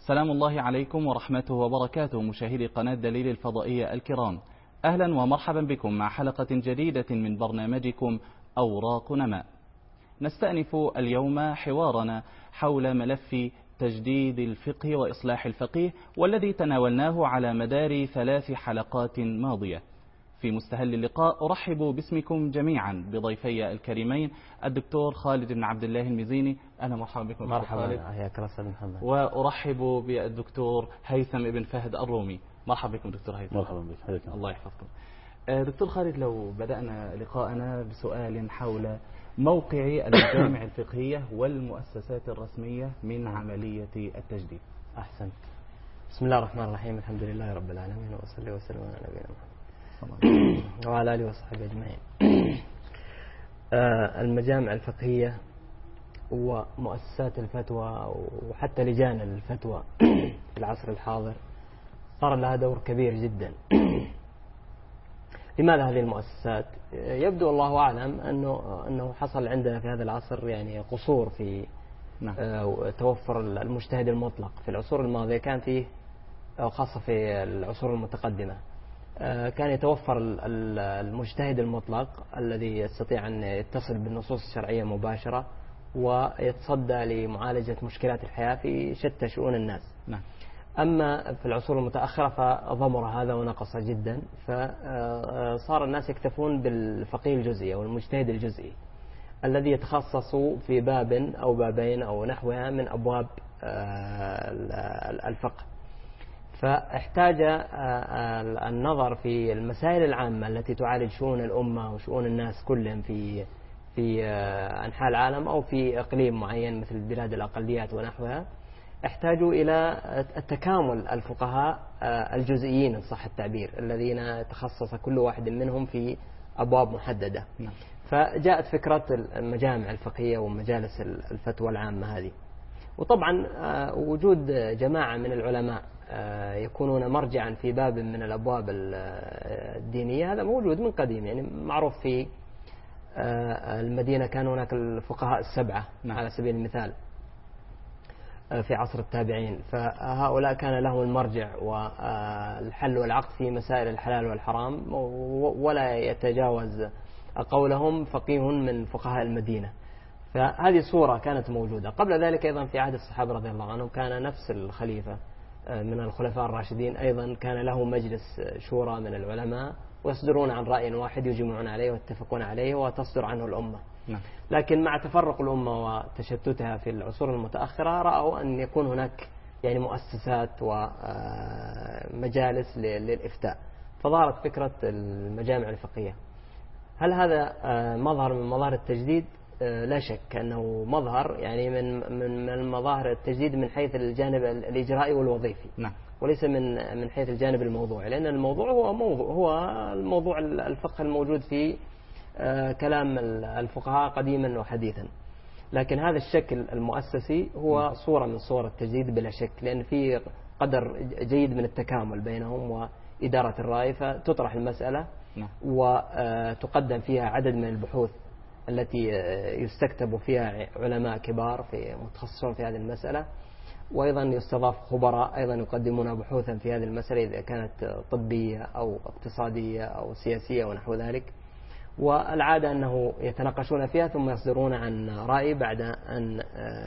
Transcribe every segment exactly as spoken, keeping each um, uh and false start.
سلام الله عليكم ورحمته وبركاته مشاهدي قناة دليل الفضائية الكرام، أهلا ومرحبا بكم مع حلقة جديدة من برنامجكم أوراق نماء. نستأنف اليوم حوارنا حول ملف تجديد الفقه وإصلاح الفقيه، والذي تناولناه على مدار ثلاث حلقات ماضية. في مستهل اللقاء أرحب باسمكم جميعا بضيفي الكريمين الدكتور خالد بن عبد الله المزيني. أهلا ومرحبا بكم. مرحبا، حياك الله أستاذ محمد. وأرحب بالدكتور هيثم بن فهد الرومي. مرحبا بكم دكتور هيثم. مرحبا بك، حياك الله يحفظكم. دكتور خالد، لو بدأنا لقاءنا بسؤال حول موقع المجامع الفقهية والمؤسسات الرسمية من عملية التجديد. أحسنت. بسم الله الرحمن الرحيم، الحمد لله رب العالمين، وصلي وسلم على نبينا محمد وعلى آله وصحبه أجمعين. المجامع الفقهية ومؤسسات الفتوى وحتى لجان الفتوى في العصر الحاضر صار لها دور كبير جدا. لماذا هذه المؤسسات؟ يبدو الله أعلم أنه أنه حصل عندنا في هذا العصر يعني قصور في نعم. توفر المجتهد المطلق. في العصور الماضية كان فيه، خاصة في العصور المتقدمة، كان يتوفر المجتهد المطلق الذي يستطيع أن يتصل بالنصوص الشرعية مباشرة ويتصدى لمعالجة مشكلات الحياة في شتى شؤون الناس. نعم. أما في العصور المتأخرة فضمر هذا ونقص جدا، فصار الناس يكتفون بالفقيه الجزئي أو المجتهد الجزئي الذي يتخصص في باب أو بابين أو نحوها من أبواب الفقه. فاحتاج النظر في المسائل العامة التي تعالج شؤون الأمة وشؤون الناس كلهم في في أنحاء العالم أو في إقليم معين مثل بلاد الأقليات ونحوها. احتاجوا إلى التكامل الفقهاء الجزئيين إن صح التعبير، الذين تخصص كل واحد منهم في أبواب محددة. فجاءت فكرة المجامع الفقهية ومجالس الفتوى العامة هذه. وطبعا وجود جماعة من العلماء يكونون مرجعا في باب من الأبواب الدينية هذا موجود من قديم. يعني معروف في المدينة كان هناك الفقهاء السبعة على سبيل المثال في عصر التابعين، فهؤلاء كان لهم المرجع والحل والعقد في مسائل الحلال والحرام، ولا يتجاوز قولهم فقيه من فقهاء المدينة. فهذه صورة كانت موجودة. قبل ذلك أيضا في عهد الصحابة رضي الله عنهم كان نفس الخليفة من الخلفاء الراشدين أيضا كان له مجلس شورى من العلماء ويصدرون عن رأي واحد يجمعون عليه ويتفقون عليه وتصدر عنه الأمة. نعم. لكن مع تفرق الأمة وتشتتها في العصور المتأخرة رأوا أن يكون هناك يعني مؤسسات ومجالس للإفتاء، فظهرت فكرة المجامع الفقهية. هل هذا مظهر من مظاهر التجديد؟ لا شك أنه مظهر يعني من من من مظاهر التجديد من حيث الجانب الإجرائي والوظيفي. نعم. وليس من من حيث الجانب الموضوعي، لأن الموضوع هو موضوع هو الموضوع الفقه الموجود في كلام الفقهاء قديما وحديثا. لكن هذا الشكل المؤسسي هو صورة من صور التجديد بلا شك، لأن في قدر جيد من التكامل بينهم وإدارة الرأي، فتطرح المسألة وتقدم فيها عدد من البحوث التي يستكتب فيها علماء كبار في متخصصون في هذه المسألة، وأيضا يستضاف خبراء أيضا يقدمون بحوثا في هذه المسألة إذا كانت طبية أو اقتصادية أو سياسية ونحو ذلك. والعادة أنه يتناقشون فيها ثم يصدرون عن رأي بعد أن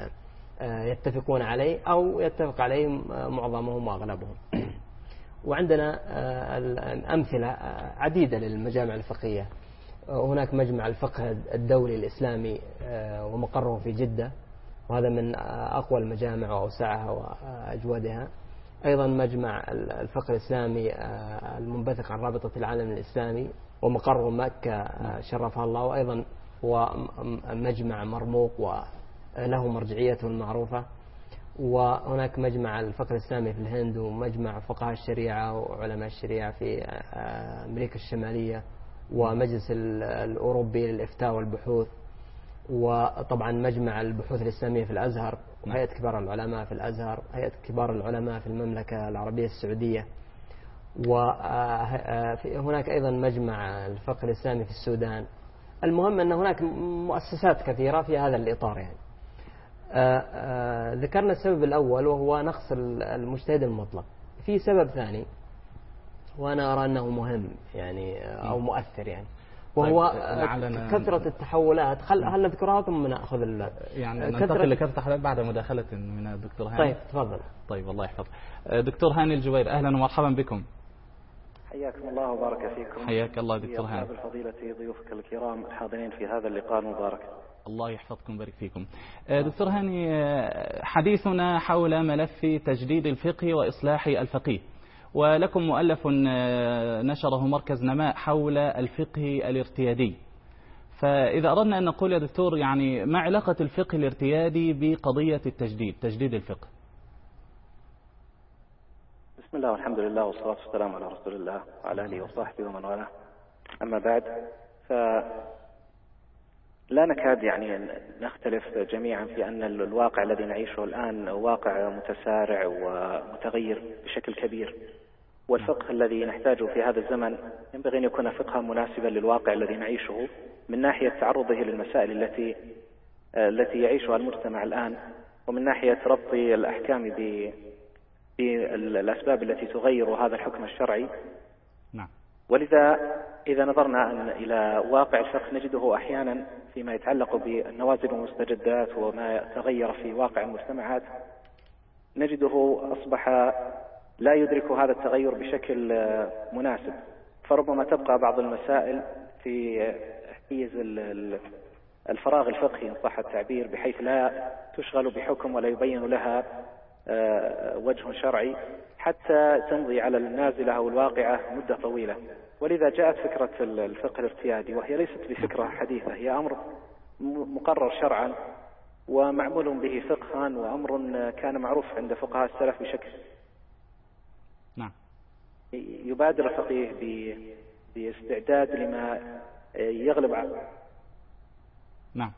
يتفقون عليه أو يتفق عليه معظمهم وأغلبهم. وعندنا أمثلة عديدة للمجامع الفقهية. هناك مجمع الفقه الدولي الإسلامي ومقره في جدة، وهذا من أقوى المجامع وأوسعها وأجودها. أيضا مجمع الفقه الإسلامي المنبثق عن رابطة العالم الإسلامي ومقره مكة شرفها الله، وأيضا هو مجمع مرموق وله مرجعيته المعروفة. وهناك مجمع الفقه الإسلامي في الهند، ومجمع فقهاء الشريعة وعلماء الشريعة في أمريكا الشمالية، ومجلس الأوروبي للإفتاء والبحوث، وطبعا مجمع البحوث الإسلامية في الأزهر، وهيئة كبار العلماء في الأزهر، هيئة كبار العلماء في المملكة العربية السعودية. وهناك أيضا مجمع الفقه الإسلامي في السودان. المهم أن هناك مؤسسات كثيرة في هذا الإطار. يعني ذكرنا السبب الأول وهو نقص المجتهد المطلق. في سبب ثاني وأنا أرى أنه مهم يعني أو مؤثر يعني، وهو كثرة التحولات. خل هل نذكرها ثم نأخذ ال يعني ننتقل لكثرة التحولات بعد مداخلة من الدكتور هاني. طيب تفضل. طيب الله يحفظ. دكتور هاني الجوير، أهلا ومرحبا بكم. حياكم الله وبارك فيكم. حياك الله دكتور هاني. بالفضيلة ضيوفك الكرام الحاضرين في هذا اللقاء المبارك. الله يحفظكم ويبارك فيكم. دكتور هاني، حديثنا حول ملف تجديد الفقه وإصلاح الفقيه، ولكم مؤلف نشره مركز نماء حول الفقه الارتيادي. فإذا أردنا أن نقول يا دكتور يعني ما علاقة الفقه الارتيادي بقضية التجديد تجديد الفقه؟ بسم الله والحمد لله والصلاة والسلام على رسول الله وعلى آله وصحبه ومن والاه. أما بعد، فلا نكاد يعني نختلف جميعا في أن الواقع الذي نعيشه الآن واقع متسارع ومتغير بشكل كبير، والفقه الذي نحتاجه في هذا الزمن ينبغي أن يكون فقها مناسبا للواقع الذي نعيشه من ناحية تعرضه للمسائل التي التي يعيشها المجتمع الآن، ومن ناحية ربط الأحكام ب بالأسباب التي تغير هذا الحكم الشرعي. نعم. ولذا إذا نظرنا إلى واقع الفقه نجده أحيانا فيما يتعلق بالنوازل والمستجدات وما تغير في واقع المجتمعات نجده أصبح لا يدرك هذا التغير بشكل مناسب، فربما تبقى بعض المسائل في حيز الفراغ الفقهي إن صح التعبير، بحيث لا تشغل بحكم ولا يبين لها وجه شرعي حتى تمضي على النازلة أو الواقعة مدة طويلة. ولذا جاءت فكرة الفقه الارتيادي، وهي ليست بفكرة حديثة، هي أمر مقرر شرعا ومعمول به فقها، وأمر كان معروف عند فقهاء السلف بشكل. نعم. يبادر الفقيه باستعداد لما يغلب على. نعم.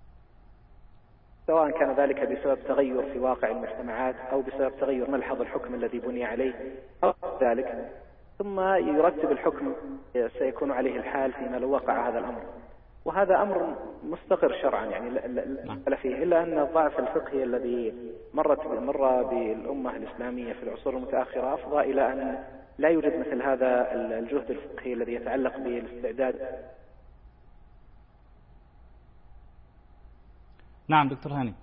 سواء كان ذلك بسبب تغير في واقع المجتمعات أو بسبب تغير ملحظ الحكم الذي بني عليه أو ذلك، ثم يرتب الحكم سيكون عليه الحال فيما لو وقع هذا الأمر. وهذا أمر مستقر شرعا يعني لا فيه، إلا أن الضعف الفقهي الذي مرت مر بالأمة الإسلامية في العصور المتأخرة أفضى إلى أن لا يوجد مثل هذا الجهد الفقهي الذي يتعلق بالاستعداد. نعم دكتور هاني.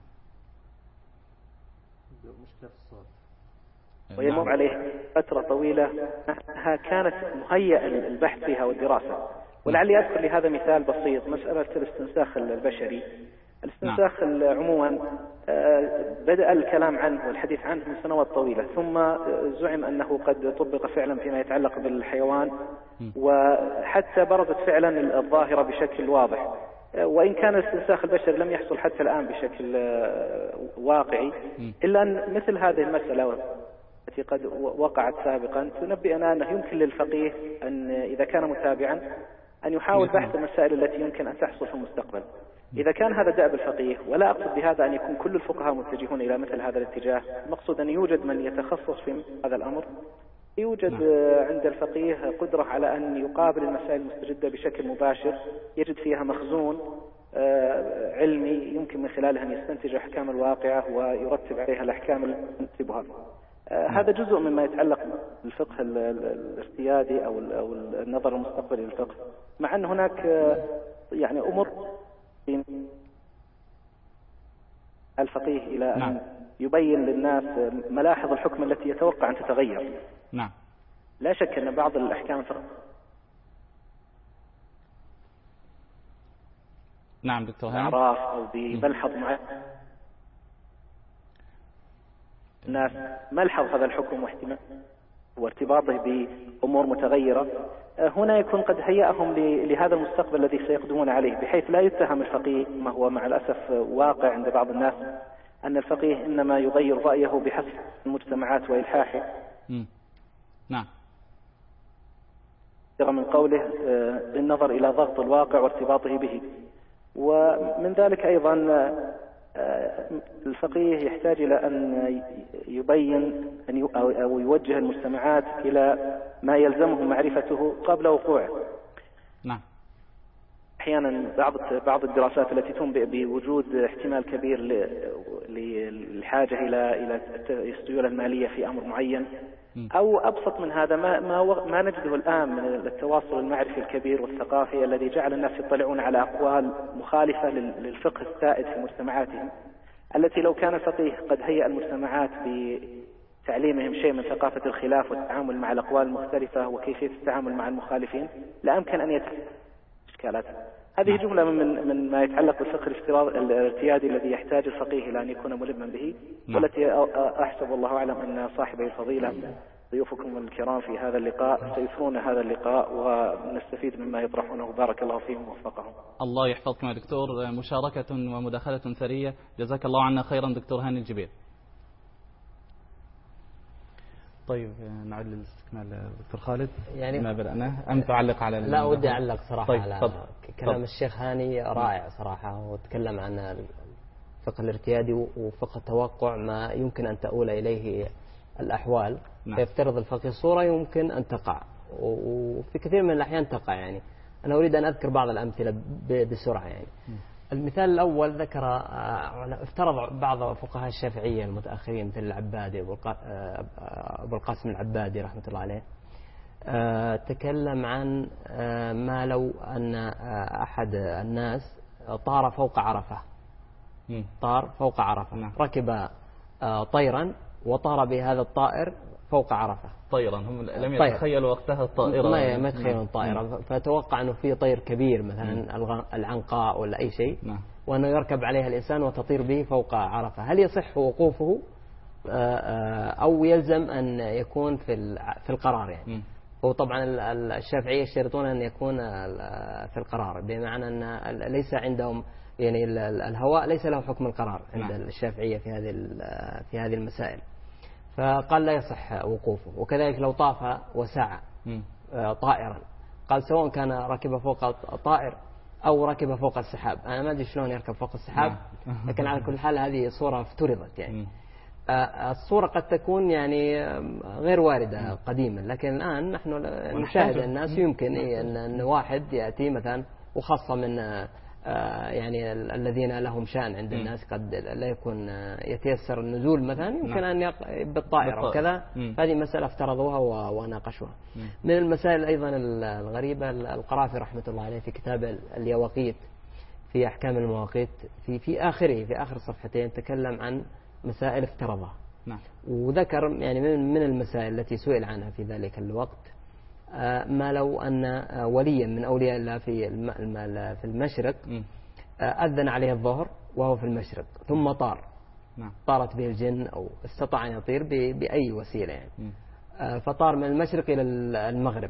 ويمر عليه فترة طويلة كانت مهيئة البحث فيها والدراسة. ولعلي أذكر لهذا مثال بسيط، مسألة الاستنساخ البشري. الاستنساخ عموما بدأ الكلام عنه والحديث عنه من سنوات طويلة، ثم زعم أنه قد طبق فعلا فيما يتعلق بالحيوان، وحتى برزت فعلا الظاهرة بشكل واضح، وإن كان الاستنساخ البشري لم يحصل حتى الآن بشكل واقعي، إلا أن مثل هذه المسألة التي قد وقعت سابقا تنبئنا أنه يمكن للفقيه أن إذا كان متابعا أن يحاول بحث المسائل التي يمكن أن تحصل في المستقبل. إذا كان هذا دأب الفقيه، ولا أقصد بهذا أن يكون كل الفقهاء متجهون إلى مثل هذا الاتجاه، المقصود أن يوجد من يتخصص في هذا الأمر، يوجد عند الفقيه قدرة على أن يقابل المسائل المستجدة بشكل مباشر، يجد فيها مخزون علمي يمكن من خلاله أن يستنتج أحكام الواقعة ويرتب عليها الأحكام المناسبة. هذا جزء مما يتعلق بالفقه الارتيادي أو النظر المستقبلي للفقه، مع أن هناك يعني أمور الفقيه إلى أن يبين للناس ملاحظ الحكم التي يتوقع أن تتغير. نعم. لا شك أن بعض الأحكام الفقه. نعم دكتور هاني. أعراف أو بملحظ معين الناس ملحظ هذا الحكم واحتمال وارتباطه بأمور متغيرة، هنا يكون قد هيأهم لهذا المستقبل الذي سيقدمون عليه، بحيث لا يتهم الفقيه، ما هو مع الأسف واقع عند بعض الناس، أن الفقيه إنما يغير رأيه بحسب المجتمعات وإلحاحه. نعم. من قوله بالنظر إلى ضغط الواقع وارتباطه به. ومن ذلك أيضا الفقيه يحتاج إلى أن يبين أو يوجه المجتمعات إلى ما يلزمه معرفته قبل وقوعه. نعم. أحيانا بعض بعض الدراسات التي تنبئ بوجود احتمال كبير للحاجة إلى إلى السيولة المالية في أمر معين، أو أبسط من هذا ما ما ما نجده الآن من التواصل المعرفي الكبير والثقافي الذي جعل الناس يطلعون على أقوال مخالفة للفقه السائد في مجتمعاتهم، التي لو كان الفقيه قد هيأ المجتمعات بتعليمهم شيء من ثقافة الخلاف والتعامل مع الأقوال المختلفة وكيفية التعامل مع المخالفين، لأمكن أن يتحل إشكالات. هذه جملة من من ما يتعلق بالفقه الافتراض الارتيادي الذي يحتاج الفقيه إلى أن يكون ملما به، والتي أحسب والله أعلم أن صاحبي الفضيلة ضيوفكم الكرام في هذا اللقاء سيثرون هذا اللقاء ونستفيد مما يطرحونه. بارك الله فيهم ووفقهم. الله يحفظكم يا دكتور، مشاركة ومداخلة ثرية، جزاك الله عنا خيرا دكتور هاني الجبير. طيب نعود للاستكمال دكتور خالد، يعني ما بدأناه أم تعلق على لا ودي أعلق صراحة طيب على فضل. كلام فضل. الشيخ هاني رائع صراحة، وتكلم عن الفقه الارتيادي وفقه التوقع ما يمكن أن تؤول إليه الأحوال. نعم. فيفترض الفقيه صورة يمكن أن تقع، وفي كثير من الأحيان تقع. يعني أنا أريد أن أذكر بعض الأمثلة بسرعة. يعني م. المثال الأول ذكر افترض بعض فقهاء الشافعية المتأخرين مثل العبادي أبو القاسم العبادي رحمة الله عليه، تكلم عن ما لو أن أحد الناس طار فوق عرفة، طار فوق عرفة، ركب طيرا وطار بهذا الطائر فوق عرفة. طيرا هم لم يتخيلوا وقتها الطائرة، ما ما يتخيلون الطائرة، فتوقع أنه في طير كبير مثلا العنقاء ولا أي شيء، وأنه يركب عليها الإنسان وتطير به فوق عرفة. هل يصح وقوفه أو يلزم أن يكون في في القرار؟ يعني وطبعا الشافعية يشترطون أن يكون في القرار، بمعنى أن ليس عندهم يعني الهواء ليس له حكم القرار عند الشافعية في هذه في هذه المسائل. فقال لا يصح وقوفه. وكذلك لو طاف وسعى طائرا، قال سواء كان ركب فوق الطائر أو ركب فوق السحاب. أنا ما أدري شلون يركب فوق السحاب، لكن على كل حال هذه صورة افترضت. يعني الصورة قد تكون يعني غير واردة قديما، لكن الآن نحن نشاهد الناس يمكن أن واحد يأتي مثلا، وخاصة من يعني الذين لهم شأن عند الناس قد لا يكون يتيسر النزول مثلا، يمكن أن يق... بالطائرة وكذا. هذه مسألة افترضوها وناقشوها. من المسائل أيضا الغريبة القرافي رحمة الله عليه في كتاب اليواقيت في أحكام المواقيت في في آخره في آخر صفحتين تكلم عن مسائل افترضها. وذكر يعني من من المسائل التي سئل عنها في ذلك الوقت ما لو أن وليا من أولياء الله في في المشرق أذن عليه الظهر وهو في المشرق ثم طار، طارت به الجن أو استطاع أن يطير بأي وسيلة يعني، فطار من المشرق إلى المغرب،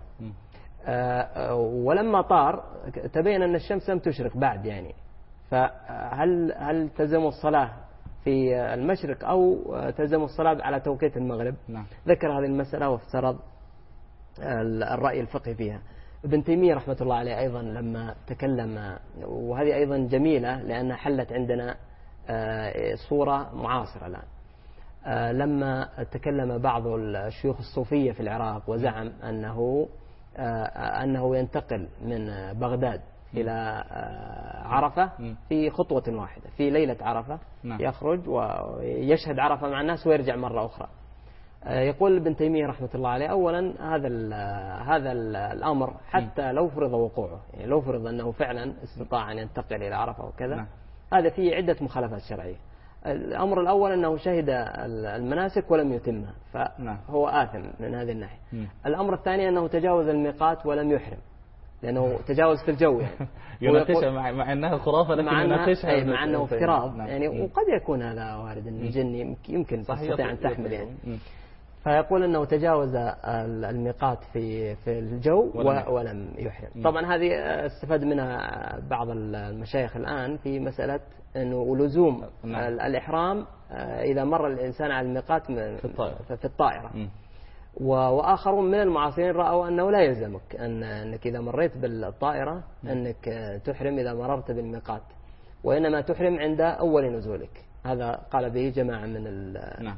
ولما طار تبين أن الشمس لم تشرق بعد. يعني فهل هل تلزم الصلاة في المشرق أو تلزم الصلاة على توقيت المغرب؟ ذكر هذه المسألة وافترض الرأي الفقهي فيها. ابن تيمية رحمة الله عليه أيضا لما تكلم، وهذه أيضا جميلة لأنها حلت عندنا صورة معاصرة الآن، لما تكلم بعض الشيوخ الصوفية في العراق وزعم أنه أنه ينتقل من بغداد إلى عرفة في خطوة واحدة في ليلة عرفة، يخرج ويشهد عرفة مع الناس ويرجع مرة أخرى. يقول ابن تيمية رحمة الله عليه أولا هذا ال هذا ال الأمر حتى لو فرض وقوعه، يعني لو فرض أنه فعلا استطاع أن ينتقل إلى عرفة وكذا، نعم. هذا فيه عدة مخالفات شرعية. الأمر الأول أنه شهد المناسك ولم يتمها فهو آثم من هذه الناحية. م. الأمر الثاني أنه تجاوز الميقات ولم يحرم لأنه تجاوز في الجو يعني يناقشها مع, مع أنها خرافة لكن يناقشها أي مع أنه افتراض يعني، وقد يكون هذا وارد أن الجن يمكن تستطيع أن تحمل يعني. م. فيقول أنه تجاوز الميقات في في الجو ولم يحرم. طبعا هذه استفاد منها بعض المشايخ الآن في مسألة أنه لزوم الإحرام إذا مر الإنسان على الميقات في الطائرة. وآخرون من المعاصرين رأوا أنه لا يلزمك أن أنك إذا مريت بالطائرة أنك تحرم إذا مررت بالميقات، وإنما تحرم عند أول نزولك. هذا قال به جماعة من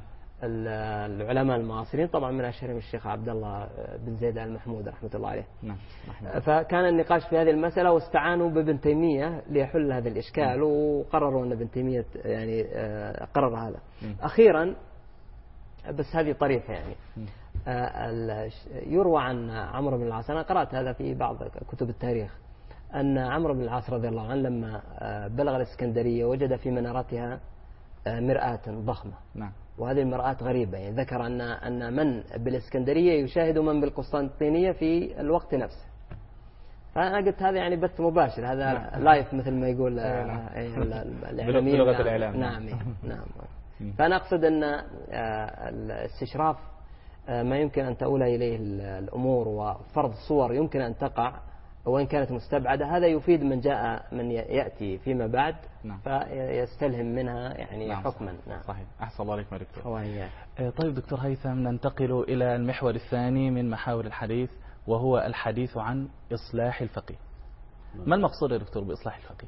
العلماء المعاصرين، طبعا من أشهرهم الشيخ عبد الله بن زيد آل محمود رحمة الله عليه. نعم. فكان النقاش في هذه المسألة، واستعانوا بابن تيمية ليحل هذا الإشكال، م. وقرروا أن ابن تيمية يعني قرر هذا. م. أخيرا بس هذه طريفة يعني م. يروى عن عمرو بن العاص، أنا قرأت هذا في بعض كتب التاريخ، أن عمرو بن العاص رضي الله عنه لما بلغ الإسكندرية وجد في منارتها مرآة ضخمة. نعم. وهذه المرآة غريبة، يعني ذكر أن أن من بالإسكندرية يشاهد من بالقسطنطينية في الوقت نفسه. فأنا قلت هذا يعني بث مباشر، هذا نعم. لايف مثل ما يقول الإعلاميين. بلغة الإعلام. نعم نعم. فأنا أقصد أن الاستشراف ما يمكن أن تؤول إليه الأمور، وفرض صور يمكن أن تقع وإن كانت مستبعدة، هذا يفيد من جاء من يأتي فيما بعد. نعم. فيستلهم منها يعني نعم. حكما. نعم. صحيح. أحسن الله عليكم دكتور. هو طيب دكتور هيثم، ننتقل إلى المحور الثاني من محاور الحديث، وهو الحديث عن إصلاح الفقيه. نعم. ما المقصود يا دكتور بإصلاح الفقيه؟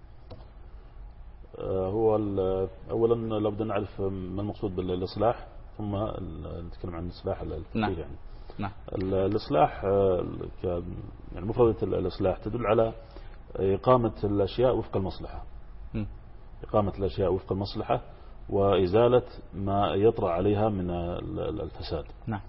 هو أولا لابد أن نعرف ما المقصود بالإصلاح، ثم نتكلم عن إصلاح الفقيه. نعم. يعني نعم. الإصلاح يعني مفردة الإصلاح تدل على إقامة الأشياء وفق المصلحة. م. إقامة الأشياء وفق المصلحة وإزالة ما يطرأ عليها من الفساد. نعم.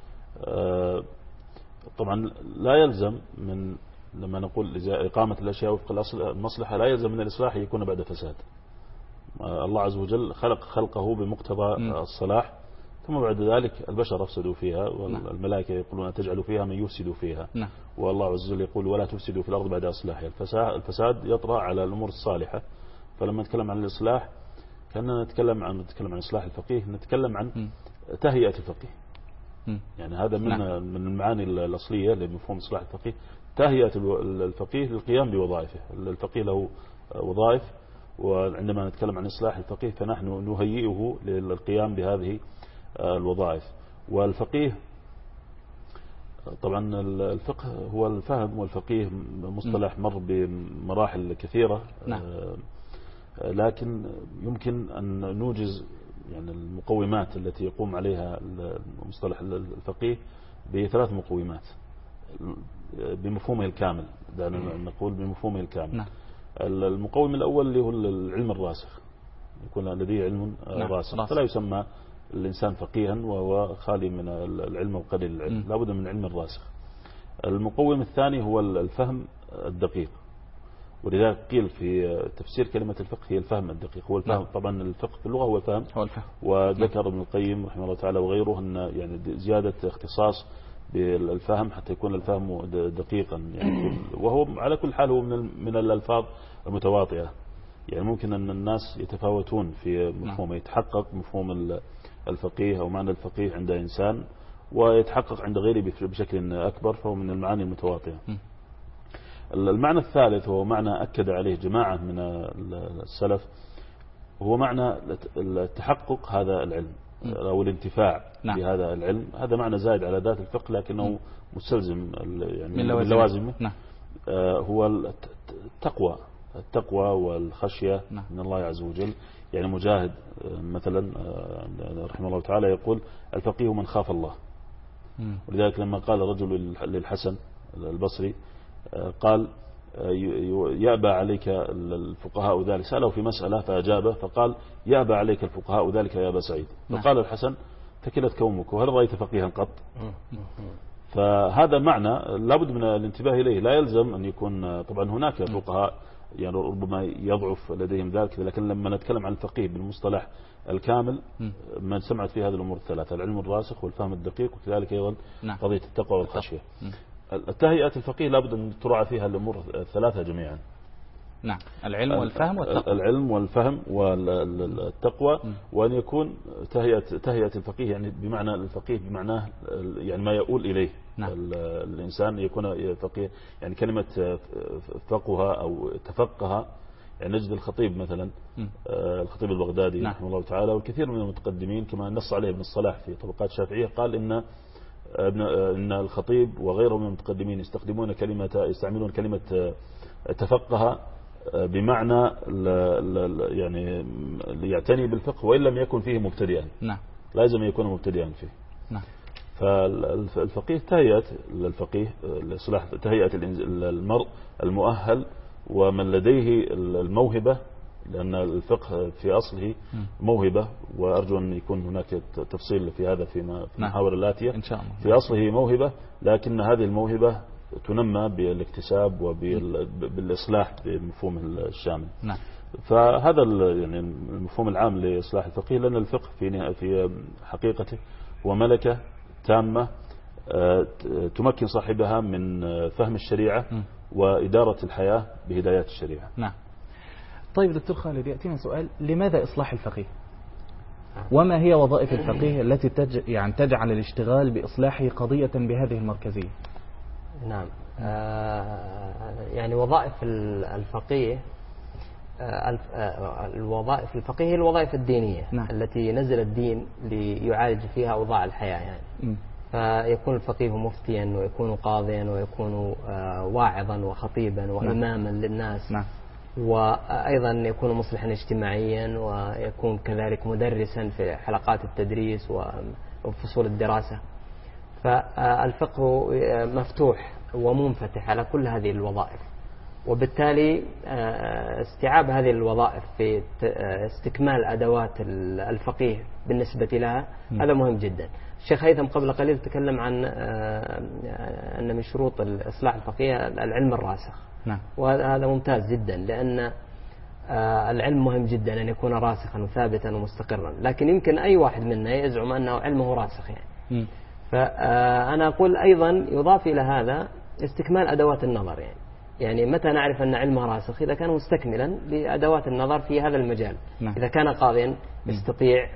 طبعا لا يلزم من لما نقول إقامة الأشياء وفق المصلحة لا يلزم من الإصلاح يكون بعد فساد. الله عز وجل خلق خلقه بمقتضى م. الصلاح، ثم بعد ذلك البشر أفسدوا فيها، والملائكة يقولون تجعل فيها من يفسد فيها. نعم. والله عز وجل يقول ولا تفسدوا في الأرض بعد إصلاحها. الفساد يطرأ على الأمور الصالحة. فلما نتكلم عن الإصلاح كأننا نتكلم عن نتكلم عن إصلاح الفقيه، نتكلم عن م. تهيئة الفقيه. م. يعني هذا من نعم. من المعاني الأصلية لمفهوم إصلاح الفقيه، تهيئة الفقيه للقيام بوظائفه. الفقيه له وظائف، وعندما نتكلم عن إصلاح الفقيه فنحن نهيئه للقيام بهذه الوظائف. والفقيه طبعا الفقه هو الفهم، والفقيه مصطلح مر بمراحل كثيرة. نعم. لكن يمكن أن نوجز يعني المقومات التي يقوم عليها مصطلح الفقيه بثلاث مقومات بمفهومه الكامل، دعنا نقول بمفهومه الكامل. نعم. المقوم الأول اللي هو العلم الراسخ، يكون لديه علم نعم. راسخ، فلا يسمى الإنسان فقيها وهو خالي من العلم وقليل العلم، لابد من علم الراسخ. المقوم الثاني هو الفهم الدقيق، ولذلك قيل في تفسير كلمة الفقه هي الفهم الدقيق. هو الفهم. نعم. طبعا الفقه في اللغة هو الفهم. هو الفهم. وذكر ابن القيم رحمه الله تعالى وغيره أن يعني زيادة اختصاص بالفهم حتى يكون الفهم دقيقا يعني. وهو على كل حال هو من من الألفاظ المتواطئة، يعني ممكن أن الناس يتفاوتون في مفهوم. نعم. يتحقق مفهوم الفقيه أو معنى الفقيه عند إنسان ويتحقق عند غيره بشكل أكبر، فهو من المعاني المتواطئة. م. المعنى الثالث هو معنى أكد عليه جماعة من السلف، هو معنى التحقق هذا العلم أو الانتفاع. نعم. بهذا العلم. هذا معنى زائد على ذات الفقه لكنه م. مستلزم يعني من لوازمه. نعم. آه هو التقوى التقوى والخشية. نعم. من الله عز وجل. يعني مجاهد مثلا رحمه الله تعالى يقول الفقيه من خاف الله. م. ولذلك لما قال رجل للحسن البصري قال يأبى عليك الفقهاء ذلك، سأله في مسألة فأجابه فقال يأبى عليك الفقهاء ذلك يا أبا سعيد. فقال الحسن تكلت كومك وهل رأيت فقيها قط؟ فهذا معنى لابد من الانتباه إليه. لا يلزم أن يكون طبعا هناك فقهاء يعني ربما يضعف لديهم ذلك، لكن لما نتكلم عن الفقيه بالمصطلح الكامل ما سمعت في هذه الأمور الثلاثة، العلم الراسخ والفهم الدقيق وكذلك أيضا قضية التقوى والخشية. التهيئة الفقيه لابد أن تراعى فيها الأمور الثلاثة جميعا. نعم. العلم والفهم والتقوى. العلم والفهم والتقوى، وأن يكون تهيئة تهيئة الفقيه يعني بمعنى الفقيه بمعناه يعني ما يؤول إليه. نعم. الإنسان يكون فقيه يعني كلمة فقه أو تفقه يعني نجد الخطيب مثلا م. الخطيب البغدادي. نعم. رحمه الله تعالى والكثير من المتقدمين كما نص عليه ابن الصلاح في طبقات الشافعية قال إن إن الخطيب وغيره من المتقدمين يستخدمون كلمة يستعملون كلمة تفقه بمعنى يعني يعتني بالفقه وإن لم يكن فيه مبتدئا. نعم. لازم يكون مبتدئا فيه. نعم. فالفقيه تهيئة الفقيه لإصلاح تهيئة المرء المؤهل ومن لديه الموهبة، لأن الفقه في أصله موهبة، وأرجو أن يكون هناك تفصيل في هذا في المحاور الآتية. إن شاء الله. في أصله موهبة، لكن هذه الموهبة تنمى بالاكتساب وبالإصلاح بمفهوم الشامل. نعم. فهذا يعني المفهوم العام لإصلاح الفقيه، لأن الفقه في في حقيقته هو ملكة تامة تمكن صاحبها من فهم الشريعة وإدارة الحياة بهدايات الشريعة. نعم. طيب دكتور خالد، يأتينا سؤال: لماذا إصلاح الفقيه؟ وما هي وظائف الفقيه التي تج... يعني تجعل الاشتغال بإصلاحه قضية بهذه المركزية؟ نعم. آه يعني وظائف الفقيه آه الوظائف الفقيه هي الوظائف الدينية. نعم. التي نزل الدين ليعالج فيها أوضاع الحياة يعني. م. فيكون الفقيه مفتيا، ويكون قاضيا، ويكون آه واعظا وخطيبا وإماما. نعم. للناس. نعم. وأيضا يكون مصلحا اجتماعيا، ويكون كذلك مدرسا في حلقات التدريس وفصول الدراسة. فالفقه مفتوح ومنفتح على كل هذه الوظائف، وبالتالي استيعاب هذه الوظائف في استكمال أدوات الفقيه بالنسبة لها هذا مهم جدا. الشيخ هيثم قبل قليل تكلم عن أن من شروط الإصلاح الفقيه العلم الراسخ. نعم. وهذا ممتاز جدا، لأن العلم مهم جدا أن يكون راسخا وثابتا ومستقرا، لكن يمكن أي واحد منا يزعم أنه علمه راسخ يعني. م. فأنا أقول أيضا يضاف إلى هذا استكمال أدوات النظر يعني. يعني متى نعرف أن علمه راسخ؟ إذا كان مستكملا لأدوات النظر في هذا المجال. نعم. إذا كان قاضيا يستطيع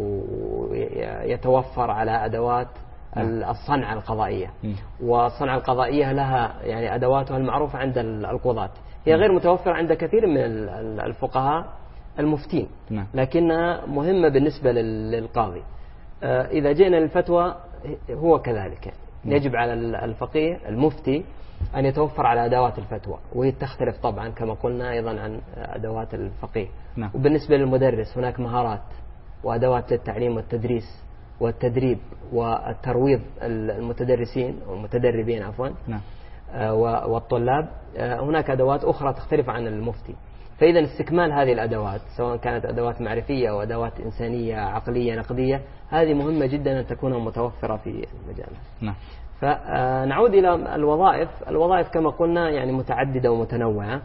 ويتوفر على أدوات الصنعة القضائية، والصنعة القضائية لها يعني أدواتها المعروفة عند القضاة، هي غير متوفرة عند كثير من الفقهاء المفتين، لكنها مهمة بالنسبة للقاضي. إذا جئنا للفتوى هو كذلك، يجب على الفقيه المفتي أن يتوفر على أدوات الفتوى، وهي تختلف طبعا كما قلنا أيضا عن أدوات الفقيه. نعم. وبالنسبة للمدرس هناك مهارات وأدوات للتعليم والتدريس والتدريب والترويض المتدرسين والمتدربين عفوا. نعم. والطلاب هناك أدوات أخرى تختلف عن المفتي. فإذا استكمال هذه الأدوات سواء كانت أدوات معرفية أو أدوات إنسانية عقلية نقدية، هذه مهمة جدا أن تكون متوفرة في المجال. نعم. فنعود إلى الوظائف. الوظائف كما قلنا يعني متعددة ومتنوعة.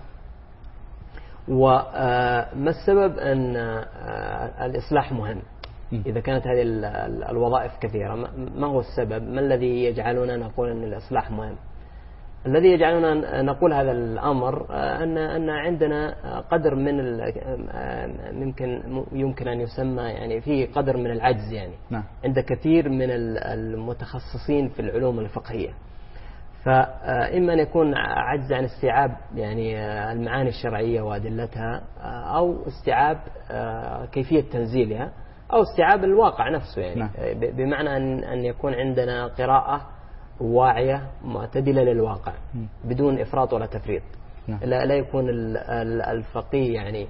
وما السبب أن الإصلاح مهم؟ إذا كانت هذه الوظائف كثيرة، ما هو السبب؟ ما الذي يجعلنا نقول أن الإصلاح مهم؟ الذي يجعلنا نقول هذا الأمر أن أن عندنا قدر من ممكن يمكن أن يسمى يعني فيه قدر من العجز يعني. نعم. عند كثير من المتخصصين في العلوم الفقهية. فإما أن يكون عجز عن استيعاب يعني المعاني الشرعية وأدلتها، أو استيعاب كيفية تنزيلها، أو استيعاب الواقع نفسه يعني. نعم. بمعنى أن أن يكون عندنا قراءة واعية معتدلة للواقع بدون إفراط ولا تفريط. نعم. لا لا يكون الفقيه يعني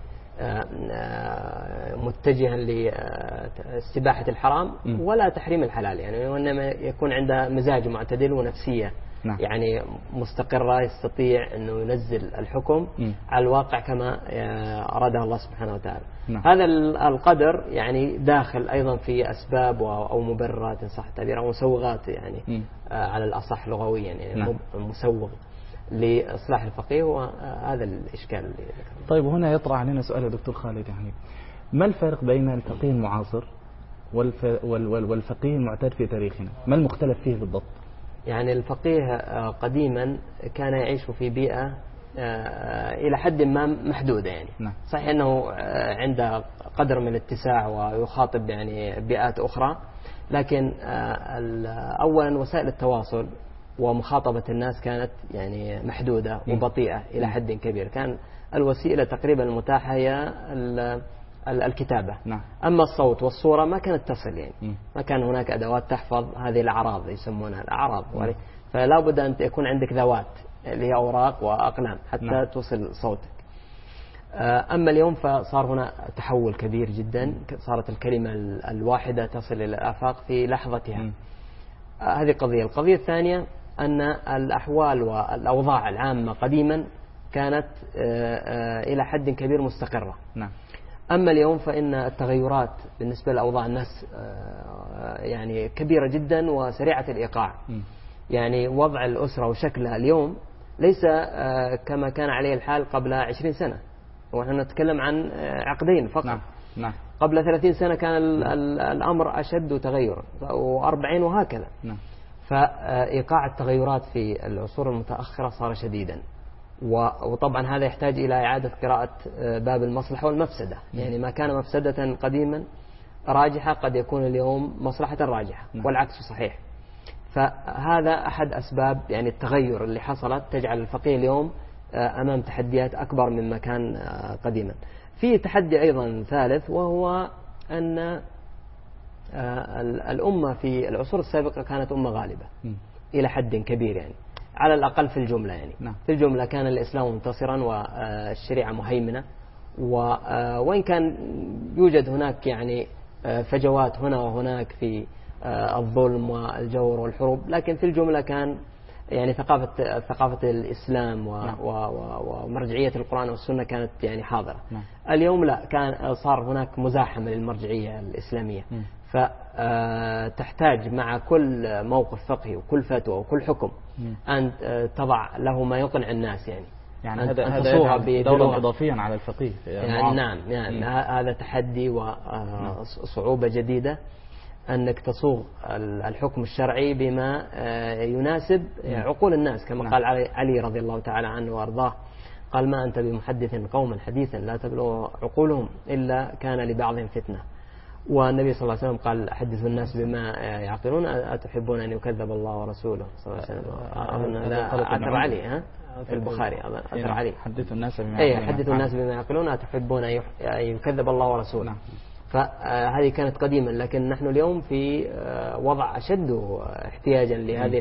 متجها لاستباحة الحرام ولا تحريم الحلال يعني، وإنما يكون عنده مزاج معتدل ونفسية. نعم. يعني مستقرة، يستطيع أنه ينزل الحكم م. على الواقع كما أراده الله سبحانه وتعالى. نعم. هذا القدر يعني داخل أيضا في أسباب أو مبررات إن صح التعبير أو مسوغات يعني م. على الأصح لغويا يعني. نعم. مسوغ لإصلاح الفقيه، وهذا الإشكال اللي ذكرنا. طيب هنا يطرح علينا سؤال يا دكتور خالد، يعني ما الفرق بين الفقيه المعاصر والف... والفقيه المعتاد في تاريخنا؟ ما المختلف فيه بالضبط؟ يعني الفقيه قديما كان يعيش في بيئة إلى حد ما محدودة يعني. نعم. صحيح أنه عنده قدر من الاتساع ويخاطب يعني بيئات أخرى، لكن أولا وسائل التواصل ومخاطبة الناس كانت يعني محدودة وبطيئة إلى حد كبير. كان الوسيلة تقريبا المتاحة هي الكتابة. نعم. أما الصوت والصورة ما كانت تصل يعني. م. ما كان هناك أدوات تحفظ هذه الأعراض يسمونها الأعراض. م. فلا بد أن يكون عندك ذوات اللي هي أوراق وأقلام حتى. نعم. توصل صوتك. أما اليوم فصار هنا تحول كبير جدا، صارت الكلمة الواحدة تصل إلى الآفاق في لحظتها. هذه قضية. القضية الثانية أن الأحوال والأوضاع العامة قديما كانت إلى حد كبير مستقرة. نعم. أما اليوم فإن التغيرات بالنسبة لأوضاع الناس يعني كبيرة جدا وسريعة الإيقاع. م. يعني وضع الأسرة وشكلها اليوم ليس كما كان عليه الحال قبل عشرين سنة، ونحن نتكلم عن عقدين فقط. نعم. نعم. قبل ثلاثين سنة كان الأمر أشد تغير، وأربعين وهكذا. نعم. فإيقاع التغيرات في العصور المتأخرة صار شديدا، وطبعا هذا يحتاج إلى إعادة قراءة باب المصلحة والمفسدة. يعني ما كان مفسدة قديما راجحة قد يكون اليوم مصلحة راجحة، والعكس صحيح. فهذا أحد أسباب يعني التغير اللي حصلت تجعل الفقيه اليوم أمام تحديات أكبر مما كان قديما. في تحدي أيضا ثالث، وهو أن الأمة في العصور السابقة كانت أمة غالبة إلى حد كبير، يعني على الأقل في الجملة. يعني نعم. في الجملة كان الإسلام منتصرا والشريعة مهيمنة، وإن كان يوجد هناك يعني فجوات هنا وهناك في الظلم والجور والحروب، لكن في الجملة كان يعني ثقافة ثقافة الإسلام ومرجعية القرآن والسنة كانت يعني حاضرة. نعم. اليوم لا، كان صار هناك مزاحمة للمرجعية الإسلامية. م. فتحتاج مع كل موقف فقهي وكل فتوى وكل حكم م. أن تضع له ما يقنع الناس. يعني يعني هذا هذا دورا إضافيا على الفقيه. يعني نعم، يعني هذا تحدي وصعوبة جديدة، أنك تصوغ الحكم الشرعي بما يناسب عقول الناس، كما قال علي رضي الله تعالى عنه وأرضاه، قال: ما أنت بمحدث قوما حديثا لا تبلغ عقولهم إلا كان لبعضهم فتنة. والنبي صلى الله عليه وسلم قال: حدثوا الناس بما يعقلون أتحبون أن يكذب الله ورسوله صلى الله عليه وسلم. هذا أثر علي ها في البخاري، أثر علي: حدثوا الناس بما أي حدثوا الناس بما يعقلون أتحبون أن يكذب الله ورسوله. فهذه كانت قديما، لكن نحن اليوم في وضع أشد احتياجا لهذه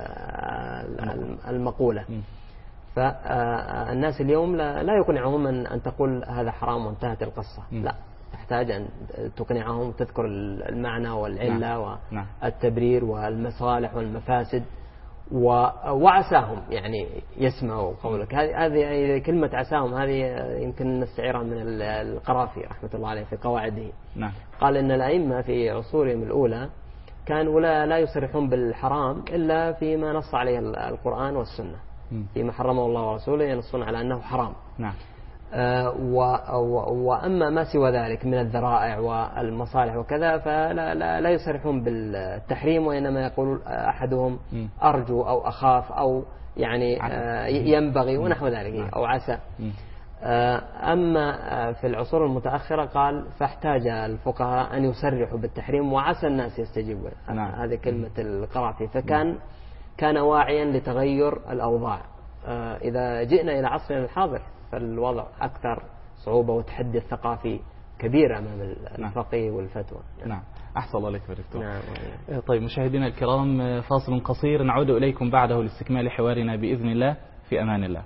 المقولة. فالناس اليوم لا يقنعهم أن تقول هذا حرام وانتهت القصة، لا، تحتاج أن تقنعهم، تذكر المعنى والعلة والتبرير والمصالح والمفاسد، وعساهم يعني يسمعوا قولك. هذه كلمة عساهم هذه يمكن نستعيرها من القرافي رحمة الله عليه في قواعده. نعم. قال إن الأئمة في عصورهم الأولى كانوا لا, لا يصرحون بالحرام إلا فيما نص عليه القرآن والسنة، فيما حرمه الله ورسوله ينصون على أنه حرام. نعم. آه وأما ما سوى ذلك من الذرائع والمصالح وكذا فلا لا, لا يصرحون بالتحريم، وإنما يقول أحدهم أرجو أو أخاف أو يعني آه ينبغي ونحو ذلك أو عسى. آه أما في العصور المتأخرة قال: فاحتاج الفقهاء أن يصرحوا بالتحريم وعسى الناس يستجيبون. هذه كلمة القرافي. فكان كان واعيا لتغير الأوضاع. آه إذا جئنا إلى عصرنا الحاضر فالوضع أكثر صعوبة، وتحدي الثقافي كبير أمام الفقيه والفتوى. نعم. أحسن الله عليك دكتور. نعم. طيب مشاهدينا الكرام، فاصل قصير نعود إليكم بعده لاستكمال حوارنا بإذن الله. في أمان الله.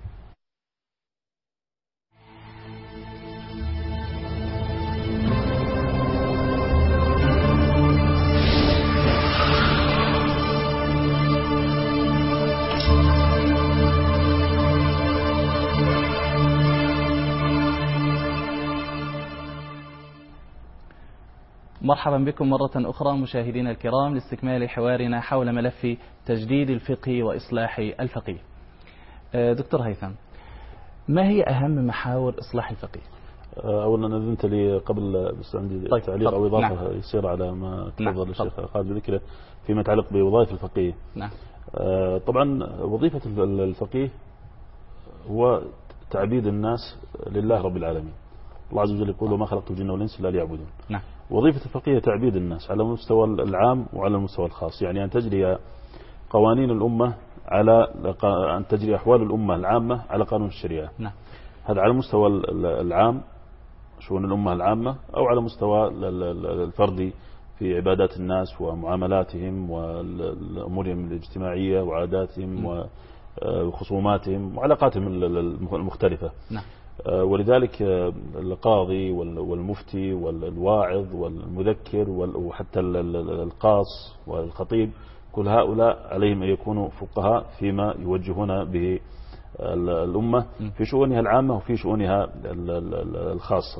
مرحبا بكم مرة أخرى مشاهدينا الكرام لاستكمال حوارنا حول ملف تجديد الفقه وإصلاح الفقيه. دكتور هيثم، ما هي أهم محاور إصلاح الفقيه؟ أولا أذنت لي قبل بس عندي طيب تعليق أو إضافة نعم. يصير على ما تفضل الشيخ خالد بذكره فيما يتعلق بوظائف الفقيه. نعم. طبعا وظيفة الفقيه هو تعبيد الناس لله رب العالمين. الله عز وجل يقول: وما خلقت الجن والإنس إلا ليعبدون. نعم. وظيفة الفقيه تعبيد الناس على المستوى العام وعلى المستوى الخاص، يعني أن تجري قوانين الأمة على أن تجري أحوال الأمة العامة على قانون الشريعة. نعم. هذا على المستوى العام شؤون الأمة العامة، أو على مستوى الفردي في عبادات الناس ومعاملاتهم وأمورهم الاجتماعية وعاداتهم وخصوماتهم وعلاقاتهم المختلفة. نعم. ولذلك القاضي والمفتي والواعظ والمذكر وحتى القاص والخطيب كل هؤلاء عليهم أن يكونوا فقهاء فيما يوجهون به الأمة في شؤونها العامة وفي شؤونها الخاصة.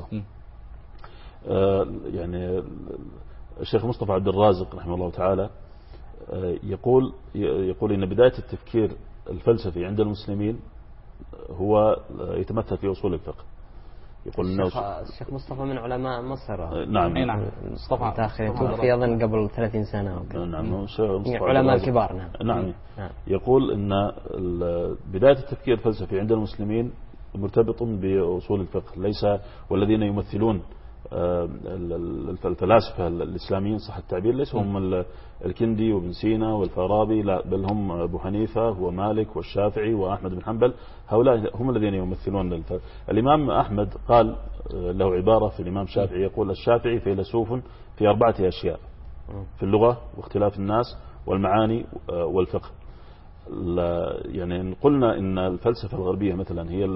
يعني الشيخ مصطفى عبد الرازق رحمه الله تعالى يقول يقول إن بداية التفكير الفلسفي عند المسلمين هو يتمثل في أصول الفقه. يقول الشيخ, الشيخ مصطفى من علماء مصر. نعم نعم مصطفى توفي أظن قبل ثلاثين سنة. نعم علماء كبار. نعم. نعم. نعم يقول إن بداية التفكير الفلسفي عند المسلمين مرتبط بأصول الفقه، ليس والذين يمثلون الفلاسفة الإسلاميين صح التعبير ليس هم الكندي وابن سينا والفارابي، لا بل هم أبو حنيفة ومالك والشافعي وأحمد بن حنبل، هؤلاء هم الذين يمثلون الفلسفة. الإمام أحمد قال له عبارة في الإمام الشافعي يقول الشافعي فيلسوف في أربعة أشياء: في اللغة واختلاف الناس والمعاني والفقه. يعني قلنا إن الفلسفة الغربية مثلا هي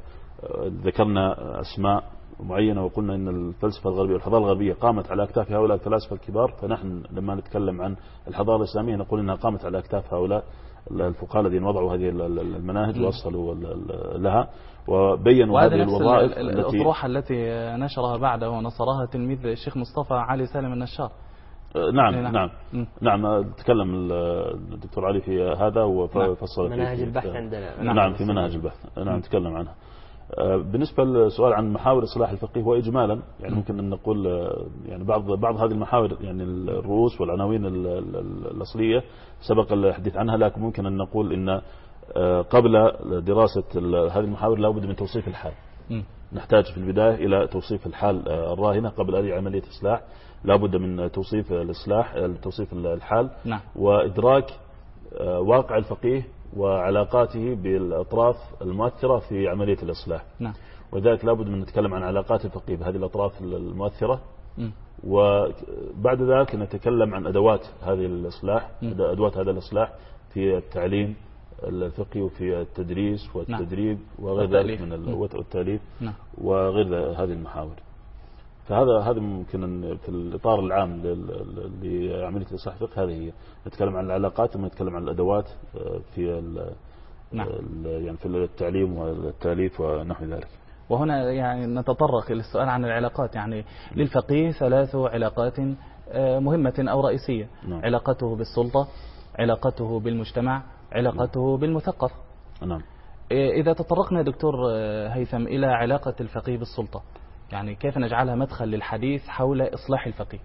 ذكرنا أسماء معينة وقلنا إن الفلسفة الغربية والحضارة الغربية قامت على أكتاف هؤلاء الفلاسفة الكبار، فنحن لما نتكلم عن الحضارة الإسلامية نقول إنها قامت على أكتاف هؤلاء الفقهاء الذين وضعوا هذه المناهج ووصلوا لها وبينوا هذه الوظائف. الأطروحة التي نشرها بعده ونصرها تلميذ الشيخ مصطفى علي سالم النشار. نعم نعم نعم, نعم تكلم الدكتور علي في هذا وفصل مناهج البحث عندنا. نعم في مناهج البحث نعم تكلم عنها. بالنسبة للسؤال عن محاور إصلاح الفقيه هو إجمالا يعني ممكن أن نقول يعني بعض بعض هذه المحاور يعني الرؤوس والعناوين الأصلية سبق الحديث عنها، لكن ممكن أن نقول إن قبل دراسة هذه المحاور لا بد من توصيف الحال. نحتاج في البداية إلى توصيف الحال الراهنة قبل أي عملية إصلاح، لا بد من توصيف الإصلاح توصيف الحال وإدراك واقع الفقيه وعلاقاته بالأطراف المؤثرة في عملية الإصلاح. نعم. وذلك لابد من نتكلم عن علاقات الفقيه بهذه الأطراف المؤثرة. م. وبعد ذلك نتكلم عن أدوات هذه الإصلاح، م. أدوات هذا الإصلاح في التعليم الفقهي وفي التدريس والتدريب نعم. وغير ذلك من التأليف نعم. وغير هذه المحاور. فهذا هذا ممكن في الإطار العام لعملية الإصلاح الفقهي هذه هي. نتكلم عن العلاقات ثم نتكلم عن الأدوات في نعم. يعني في التعليم والتأليف ونحو ذلك. وهنا يعني نتطرق إلى السؤال عن العلاقات. يعني للفقيه ثلاث علاقات مهمة أو رئيسية. نعم. علاقته بالسلطة، علاقته بالمجتمع، علاقته نعم. بالمثقف. نعم. إذا تطرقنا دكتور هيثم إلى علاقة الفقيه بالسلطة، يعني كيف نجعلها مدخل للحديث حول إصلاح الفقيه؟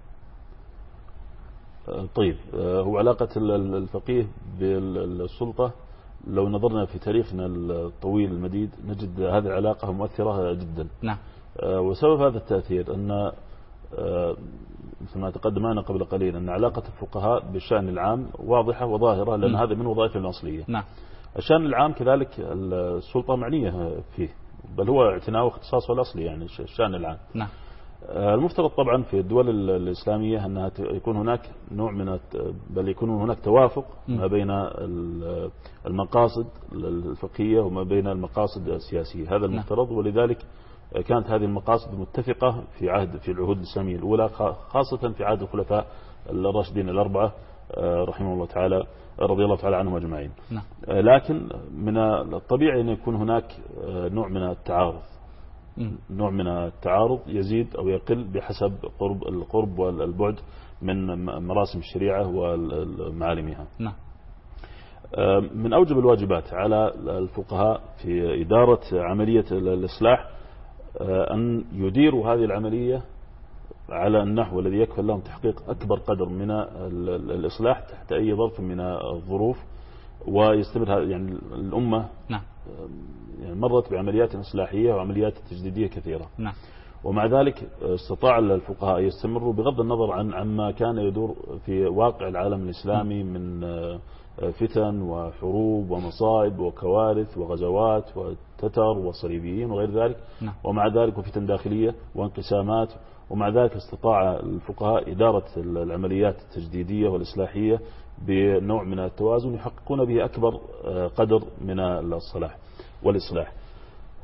طيب، هو علاقة الفقيه بالسلطة لو نظرنا في تاريخنا الطويل المديد نجد هذه العلاقة مؤثرة جدا. نعم. وسبب هذا التأثير أن مثل ما تقدمنا قبل قليل أن علاقة الفقهاء بالشأن العام واضحة وظاهرة لأن م. هذا من وظائفهم الأصلية. نعم. الشأن العام كذلك السلطة معنية فيه، بل هو اعتناء واختصاصه الأصلي يعني الشأن العام. نعم. المفترض طبعا في الدول الإسلامية أنها يكون هناك نوع من بل يكون هناك توافق م. ما بين المقاصد الفقهية وما بين المقاصد السياسية، هذا المفترض. ولذلك كانت هذه المقاصد متفقة في عهد في العهود الإسلامية الأولى، خاصة في عهد الخلفاء الراشدين الأربعة رحمه الله تعالى رضي الله تعالى عنهم أجمعين. نعم. لكن من الطبيعي أن يكون هناك نوع من التعارض، نوع من التعارض يزيد أو يقل بحسب قرب القرب والبعد من مراسم الشريعة ومعالمها. نعم. من أوجب الواجبات على الفقهاء في إدارة عملية الإصلاح أن يديروا هذه العملية على النحو الذي يكفل لهم تحقيق أكبر قدر من الإصلاح تحت أي ظرف من الظروف، ويستمر يعني الأمة نعم. يعني مرت بعمليات إصلاحية وعمليات تجديدية كثيرة. نعم. ومع ذلك استطاع الفقهاء يستمروا بغض النظر عن عما كان يدور في واقع العالم الإسلامي من فتن وحروب ومصائب وكوارث وغزوات وتتر وصليبيين وغير ذلك. نعم. ومع ذلك وفتن داخلية وانقسامات، ومع ذلك استطاع الفقهاء إدارة العمليات التجديدية والإصلاحية بنوع من التوازن يحققون به أكبر قدر من الصلاح والإصلاح.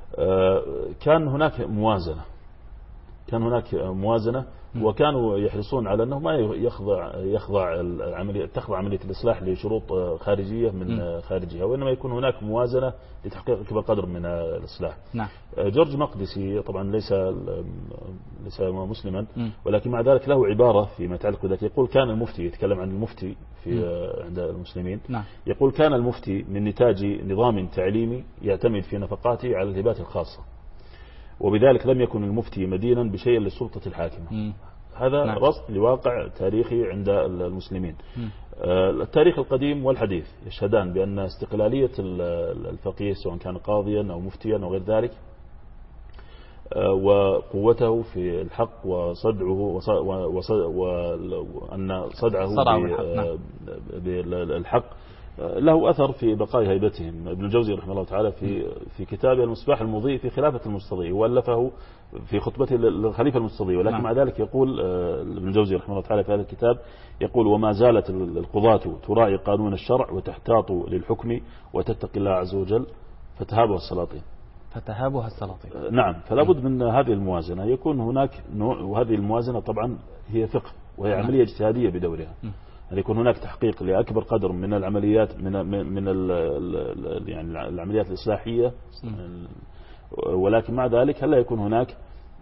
كان هناك موازنة كان هناك موازنة وكانوا يحرصون على أنه ما يخضع يخضع العملية تخضع عملية الإصلاح لشروط خارجية من خارجها، وإنما يكون هناك موازنة لتحقيق أكبر قدر من الإصلاح. نعم. جورج مقدسي طبعا ليس ليس مسلما، ولكن مع ذلك له عبارة فيما يتعلق بذلك. يقول كان المفتي، يتكلم عن المفتي في عند المسلمين. نعم. يقول كان المفتي من نتاج نظام تعليمي يعتمد في نفقاته على الهبات الخاصة، وبذلك لم يكن المفتي مدينا بشيء للسلطة الحاكمة. م. هذا نعم. رصد لواقع تاريخي عند المسلمين. م. التاريخ القديم والحديث يشهدان بأن استقلالية الفقيه سواء كان قاضيا أو مفتيا أو غير ذلك، وقوته في الحق وصدعه وأن صدعه بالحق له أثر في بقاء هيبتهم. ابن الجوزي رحمه الله تعالى في في كتابه المصباح المضيء في خلافة المستضيء، وألفه في خطبته للخليفة المستضيء، ولكن نعم. مع ذلك يقول ابن الجوزي رحمه الله تعالى في هذا الكتاب، يقول وما زالت القضاة تراعي قانون الشرع وتحتاط للحكم وتتقي الله عز وجل فتهابها السلاطين. فتهابها السلاطين. نعم. فلا بد من هذه الموازنة، يكون هناك نوع، وهذه الموازنة طبعا هي فقه وهي نعم. عملية اجتهادية بدورها. م. أن يكون هناك تحقيق لأكبر قدر من العمليات من من ال يعني العمليات الإصلاحية، ولكن مع ذلك هل لا يكون هناك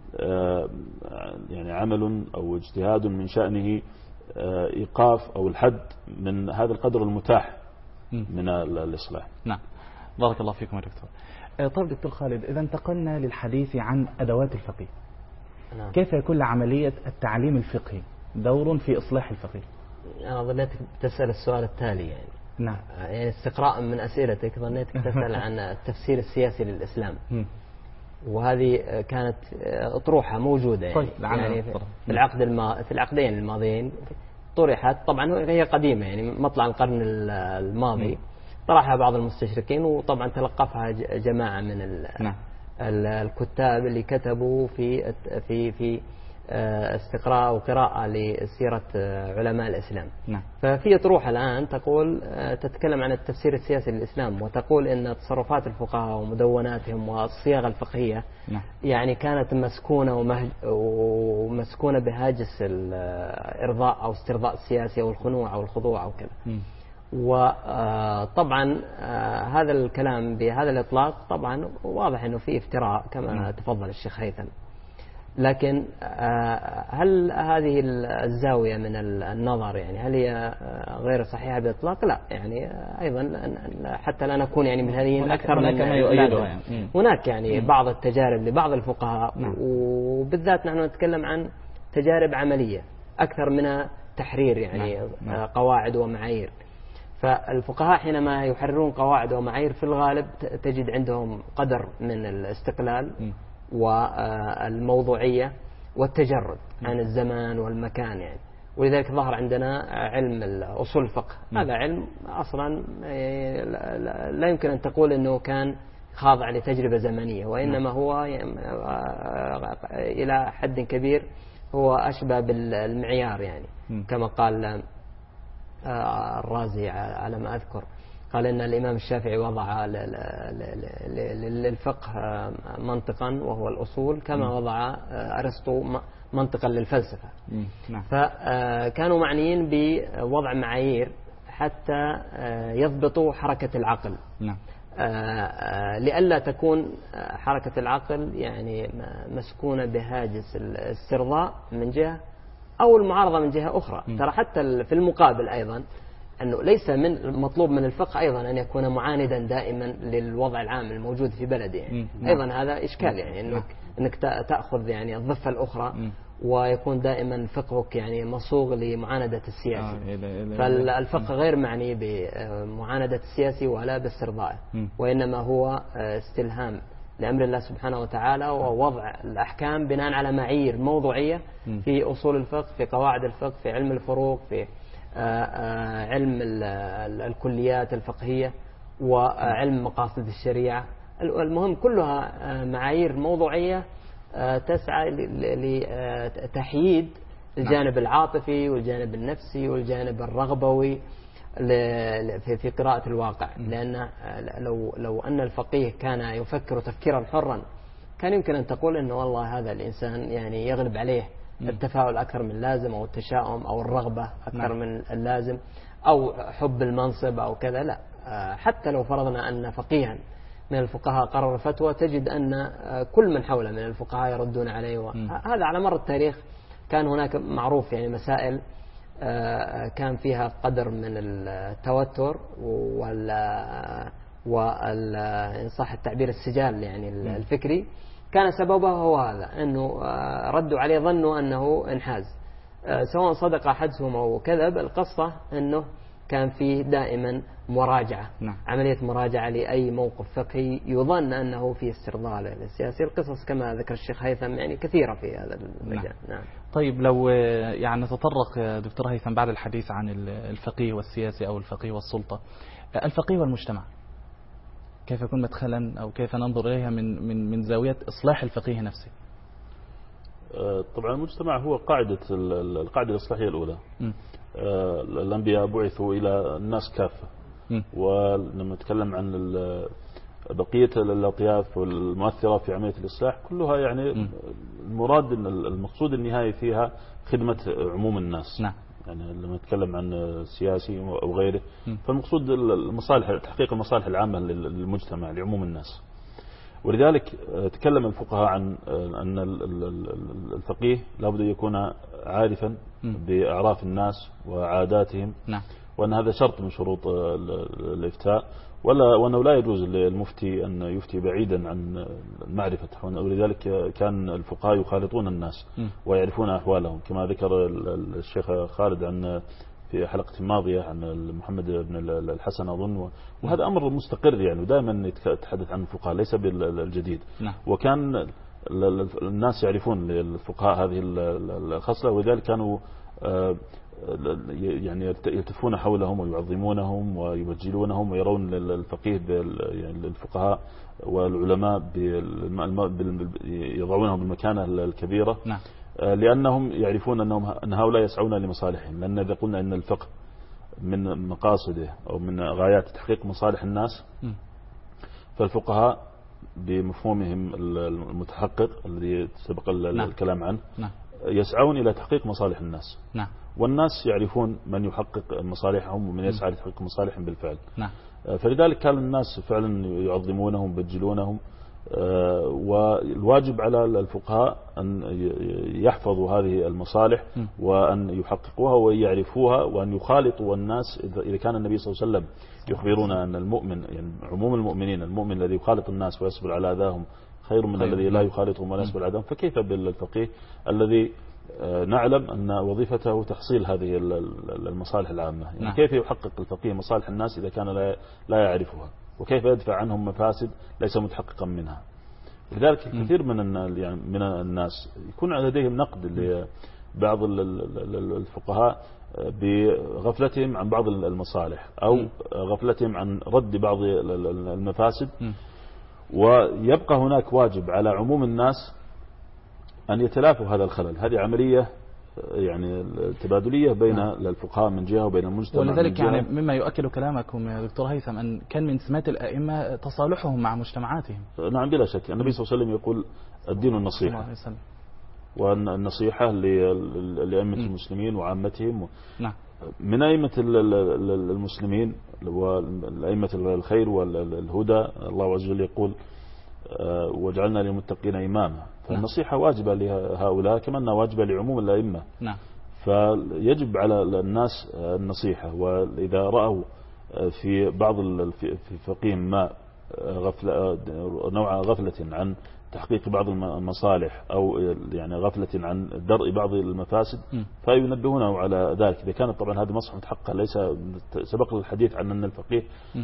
يعني عمل أو اجتهاد من شأنه إيقاف أو الحد من هذا القدر المتاح من الإصلاح. نعم. بارك الله فيكم يا دكتور. طيب دكتور خالد، إذا انتقلنا للحديث عن أدوات الفقه، نعم. كيف يكون لعملية التعليم الفقهي دور في إصلاح الفقه؟ أنا ظنيتك تسأل السؤال التالي يعني. نعم. يعني استقراء من أسئلتك ظنيتك تسأل عن التفسير السياسي للإسلام. وهذه كانت أطروحة موجودة يعني, طيب. يعني في العقد الما في العقدين الماضيين طرحت، طبعا هي قديمة يعني مطلع القرن الماضي، طرحها بعض المستشرقين، وطبعا تلقفها جماعة من نعم. الكتاب اللي كتبوا في في في استقراء وقراءة لسيرة علماء الإسلام. نعم. ففي أطروحة الآن تقول تتكلم عن التفسير السياسي للإسلام، وتقول إن تصرفات الفقهاء ومدوناتهم والصياغة الفقهية نعم. يعني كانت مسكونة ومسكونة بهاجس الإرضاء أو استرضاء السياسي أو الخنوع أو الخضوع أو كذا. وطبعا هذا الكلام بهذا الإطلاق طبعا واضح أنه فيه افتراء كما نعم. تفضل الشيخ هيثم. لكن هل هذه الزاوية من النظر يعني هل هي غير صحيحة بإطلاق؟ لا، يعني أيضا حتى لا نكون يعني مثاليين أكثر من يعني. هناك يعني بعض التجارب لبعض الفقهاء نعم. وبالذات نحن نتكلم عن تجارب عملية أكثر من تحرير يعني نعم. قواعد ومعايير. فالفقهاء حينما يحررون قواعد ومعايير في الغالب تجد عندهم قدر من الاستقلال م. والموضوعية والتجرد عن الزمان والمكان يعني. ولذلك ظهر عندنا علم أصول الفقه. هذا علم أصلا لا يمكن أن تقول أنه كان خاضع لتجربة زمنية، وإنما هو إلى حد كبير هو أشبه بالمعيار يعني، كما قال الرازي على ما أذكر، قال إن الإمام الشافعي وضع للفقه منطقا وهو الأصول، كما وضع أرسطو منطقا للفلسفة. فكانوا معنيين بوضع معايير حتى يضبطوا حركة العقل، لئلا تكون حركة العقل يعني مسكونة بهاجس الاسترضاء من جهة أو المعارضة من جهة أخرى. ترى حتى في المقابل أيضا أنه ليس من المطلوب من الفقه أيضا أن يكون معاندا دائما للوضع العام الموجود في بلده يعني. أيضا هذا إشكال يعني أنك, أنك تأخذ في الضفة الأخرى ويكون دائما فقهك يعني مصوغ لمعاندة السياسي. فالفقه غير معني بمعاندة السياسي ولا باسترضائه، وإنما هو استلهام لأمر الله سبحانه وتعالى ووضع الأحكام بناء على معايير موضوعية في أصول الفقه، في قواعد الفقه، في علم الفروق، في علم الكليات الفقهية، وعلم مقاصد الشريعة. المهم كلها معايير موضوعية تسعى لتحييد الجانب العاطفي والجانب النفسي والجانب الرغبوي في في قراءة الواقع، لأن لو لو أن الفقيه كان يفكر تفكيرا حرا كان يمكن أن تقول إنه والله هذا الإنسان يعني يغلب عليه التفاؤل أكثر من اللازم، أو التشاؤم، أو الرغبة أكثر من اللازم، أو حب المنصب أو كذا. لا، حتى لو فرضنا أن فقيها من الفقهاء قرر فتوى تجد أن كل من حوله من الفقهاء يردون عليه. هذا على مر التاريخ كان هناك معروف يعني مسائل كان فيها قدر من التوتر وال وال إن صح التعبير السجال يعني الفكري، كان سببه هو هذا، أنه ردوا عليه ظنوا أنه انحاز، سواء صدق حدسهم أو كذب. القصة أنه كان فيه دائما مراجعة، نعم. عملية مراجعة لأي موقف فقهي يظن أنه فيه استرضاء للسياسي. القصص كما ذكر الشيخ هيثم يعني كثيرة في هذا المجال. نعم. نعم. طيب لو يعني نتطرق دكتور هيثم بعد الحديث عن الفقيه والسياسي أو الفقيه والسلطة، الفقيه والمجتمع كيف يكون مدخلا أو كيف ننظر إليها من من من زاوية إصلاح الفقيه نفسه؟ طبعا المجتمع هو قاعدة القاعدة الإصلاحية الأولى. م. الأنبياء بعثوا إلى الناس كافة، ولما نتكلم عن بقية الأطياف والمؤثرة في عملية الإصلاح كلها يعني م. المراد إن المقصود النهائي فيها خدمة عموم الناس. نعم. يعني لما نتكلم عن سياسي أو غيره م. فالمقصود المصالح، تحقيق المصالح العامة للمجتمع لعموم الناس. ولذلك تكلم الفقهاء عن أن الفقيه لابد أن يكون عارفا بأعراف الناس وعاداتهم. نعم. وأن هذا شرط من شروط الإفتاء، ولا وأنه لا يجوز للمفتي أن يفتي بعيدا عن معرفة. ولذلك كان الفقهاء يخالطون الناس ويعرفون أحوالهم، كما ذكر الشيخ خالد عن في حلقة ماضية عن محمد بن الحسن أظن، وهذا أمر مستقر يعني ودائما يتحدث عن الفقهاء ليس بالجديد. نعم. وكان الناس يعرفون للفقهاء هذه الخصلة، ولذلك كانوا يعني يلتفون حولهم ويعظمونهم ويبجلونهم ويرون الفقيه يعني الفقهاء والعلماء يضعونهم بالمكانة الكبيرة. نعم. لأنهم يعرفون أنهم أن هؤلاء يسعون لمصالحهم، لأن إذا قلنا أن الفقه من مقاصده أو من غايات تحقيق مصالح الناس م. فالفقهاء بمفهومهم المتحقق الذي سبق نعم. الكلام عنه نعم. يسعون إلى تحقيق مصالح الناس. نعم. والناس يعرفون من يحقق مصالحهم ومن يسعى لتحقيق مصالحهم بالفعل. نعم. فلذلك كان الناس فعلا يعظمونهم ويبجلونهم، والواجب على الفقهاء أن يحفظوا هذه المصالح وأن يحققوها ويعرفوها وأن يخالطوا الناس. إذا كان النبي صلى الله عليه وسلم يخبرون أن المؤمن يعني عموم المؤمنين المؤمن الذي يخالط الناس ويصبر على أذاهم خير من الذي لا يخالطهم ولا يصبر على أذاهم، فكيف بالفقيه الذي نعلم أن وظيفته تحصيل هذه المصالح العامة؟ يعني نعم. كيف يحقق الفقيه مصالح الناس إذا كان لا يعرفها؟ وكيف يدفع عنهم مفاسد ليس متحققا منها؟ لذلك كثير من يعني من الناس يكون لديهم نقد لبعض الفقهاء بغفلتهم عن بعض المصالح أو غفلتهم عن رد بعض المفاسد، ويبقى هناك واجب على عموم الناس أن يتلافوا هذا الخلل. هذه عملية يعني تبادلية بين نعم. الفقهاء من جهة وبين المجتمع من جهة. ولذلك يعني مما يؤكد كلامكم يا دكتور هيثم أن كان من سمات الأئمة تصالحهم مع مجتمعاتهم. نعم بلا شك. النبي صلى الله عليه وسلم يقول الدين النصيحة، وأن النصيحة لأئمة المسلمين وعامتهم. نعم. من أئمة المسلمين والأئمة الخير والهدى الله عز وجل يقول وجعلنا للمتقين إماما، فالنصيحة واجبة لهؤلاء كما أنها واجبة لعموم الأئمة. نعم. فيجب على الناس النصيحة، وإذا رأوا في بعض في فقيه ما غفلة نوع غفلة عن تحقيق بعض المصالح أو يعني غفلة عن درء بعض المفاسد م. فينبهونه على ذلك. إذا كانت طبعا هذه مصلحة متحققة، ليس سبق الحديث عن أن الفقيه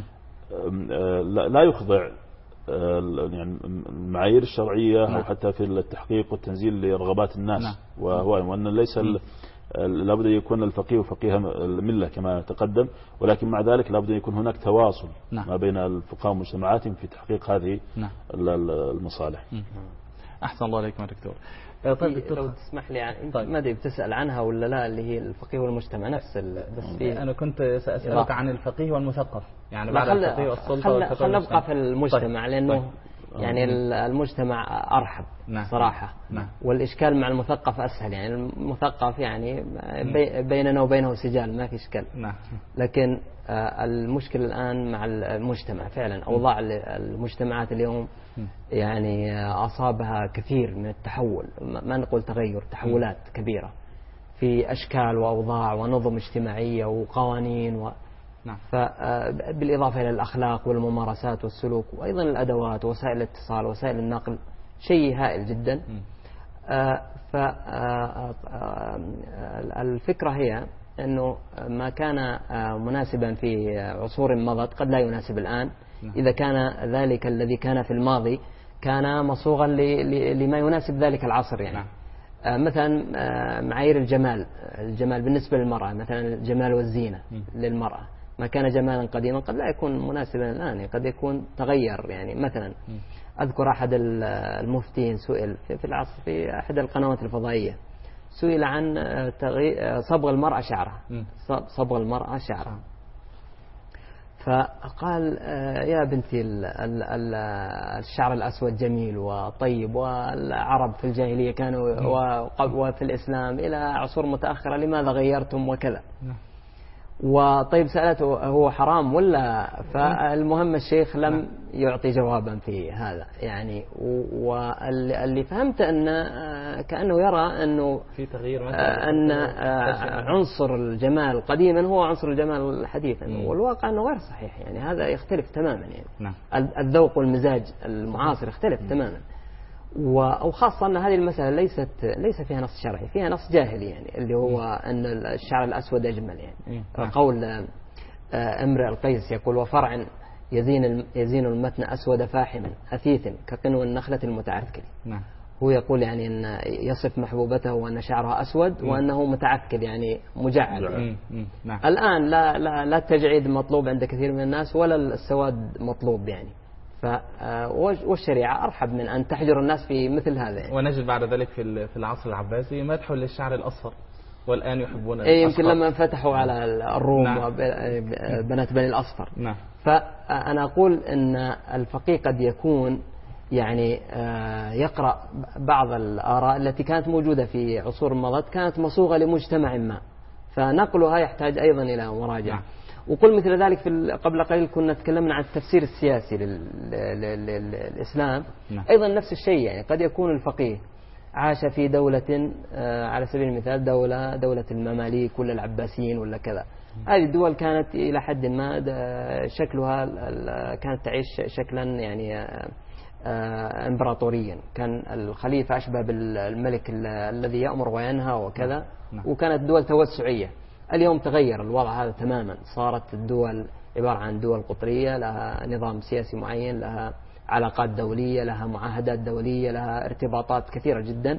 لا يخضع يعني المعايير الشرعية نعم. أو حتى في التحقيق والتنزيل لرغبات الناس نعم. وهو وأن ليس لابد أن يكون الفقيه فقيه الملة كما تقدم، ولكن مع ذلك لابد أن يكون هناك تواصل نعم. ما بين الفقهاء ومجتمعاتهم في تحقيق هذه نعم. المصالح. أحسن الله عليكم يا دكتور. طيب لو تسمح لي يعني طيب. ما ادري بتسأل عنها ولا لا، اللي هي الفقيه والمجتمع نفس بس في أنا كنت سأسألك عن الفقيه والمثقف يعني بعد خل... الفقيه والسلطة خل... والفتوى خل نبقى في المجتمع. طيب. لأنه طيب. يعني المجتمع أرحب. نعم. صراحة. نعم. والإشكال مع المثقف أسهل، يعني المثقف يعني بي... بيننا وبينه سجال ما في إشكال. نعم. لكن المشكلة الآن مع المجتمع فعلا، أوضاع المجتمعات اليوم يعني أصابها كثير من التحول، ما نقول تغير، تحولات كبيرة في أشكال وأوضاع ونظم اجتماعية وقوانين و... نعم. فبالإضافة إلى الأخلاق والممارسات والسلوك وأيضا الأدوات ووسائل الاتصال ووسائل النقل، شيء هائل جدا. فالفكرة هي أنه ما كان مناسبا في عصور مضت قد لا يناسب الآن. إذا كان ذلك الذي كان في الماضي كان مصوغا لما يناسب ذلك العصر يعني. نعم. مثلا معايير الجمال، الجمال بالنسبة للمرأة، مثلا الجمال والزينة للمرأة ما كان جمالا قديما قد لا يكون مناسبا الآن، قد يكون تغير يعني. مثلا أذكر أحد المفتين سئل في العصر في أحد القنوات الفضائية، سئل عن صبغ المرأة شعرها، صبغ المرأة شعرها، فقال يا بنتي الشعر الأسود جميل وطيب، والعرب في الجاهلية كانوا وفي الإسلام إلى عصور متأخرة لماذا غيرتم وكذا. وطيب سألته هو حرام ولا؟ فالمهم الشيخ لم يعطي جوابا في هذا يعني. واللي فهمت أن كأنه يرى أنه في تغيير أن عنصر الجمال قديما هو عنصر الجمال حديثا، والواقع أنه غير صحيح يعني. هذا يختلف تماما يعني. نعم. الذوق والمزاج المعاصر يختلف م. تماما. وخاصة أن هذه المسألة ليست ليس فيها نص شرعي، فيها نص جاهلي يعني، اللي هو أن الشعر الأسود أجمل يعني. قول امرئ القيس يقول وفرع يزين يزين المتن أسود فاحما أثيث كقنو النخلة المتعفكل. هو يقول يعني أن يصف محبوبته وأن شعرها أسود وأنه متعفكل يعني مجعل. الآن لا لا لا التجعيد مطلوب عند كثير من الناس ولا السواد مطلوب يعني. والشريعة أرحب من أن تحجر الناس في مثل هذا يعني. ونجد بعد ذلك في في العصر العباسي مدح للشعر الأصفر، والآن يحبون الأصفر. يمكن لما فتحوا على الروم. نعم. وبنات بني الأصفر. نعم. فأنا أقول أن الفقيه قد يكون يعني يقرأ بعض الآراء التي كانت موجودة في عصور مضت كانت مصوغة لمجتمع ما، فنقلها يحتاج أيضا إلى مراجعة. نعم. وقل مثل ذلك في قبل قليل كنا تكلمنا عن التفسير السياسي للإسلام. نعم. أيضا نفس الشيء يعني. قد يكون الفقيه عاش في دولة على سبيل المثال دولة دولة المماليك ولا العباسيين ولا كذا. هذه الدول كانت إلى حد ما شكلها كانت تعيش شكلا يعني امبراطوريا، كان الخليفة أشبه بالملك الذي يأمر وينهى وكذا. نعم. وكانت دول توسعية. اليوم تغير الوضع هذا تماما، صارت الدول عبارة عن دول قطرية لها نظام سياسي معين، لها علاقات دولية، لها معاهدات دولية، لها ارتباطات كثيرة جدا.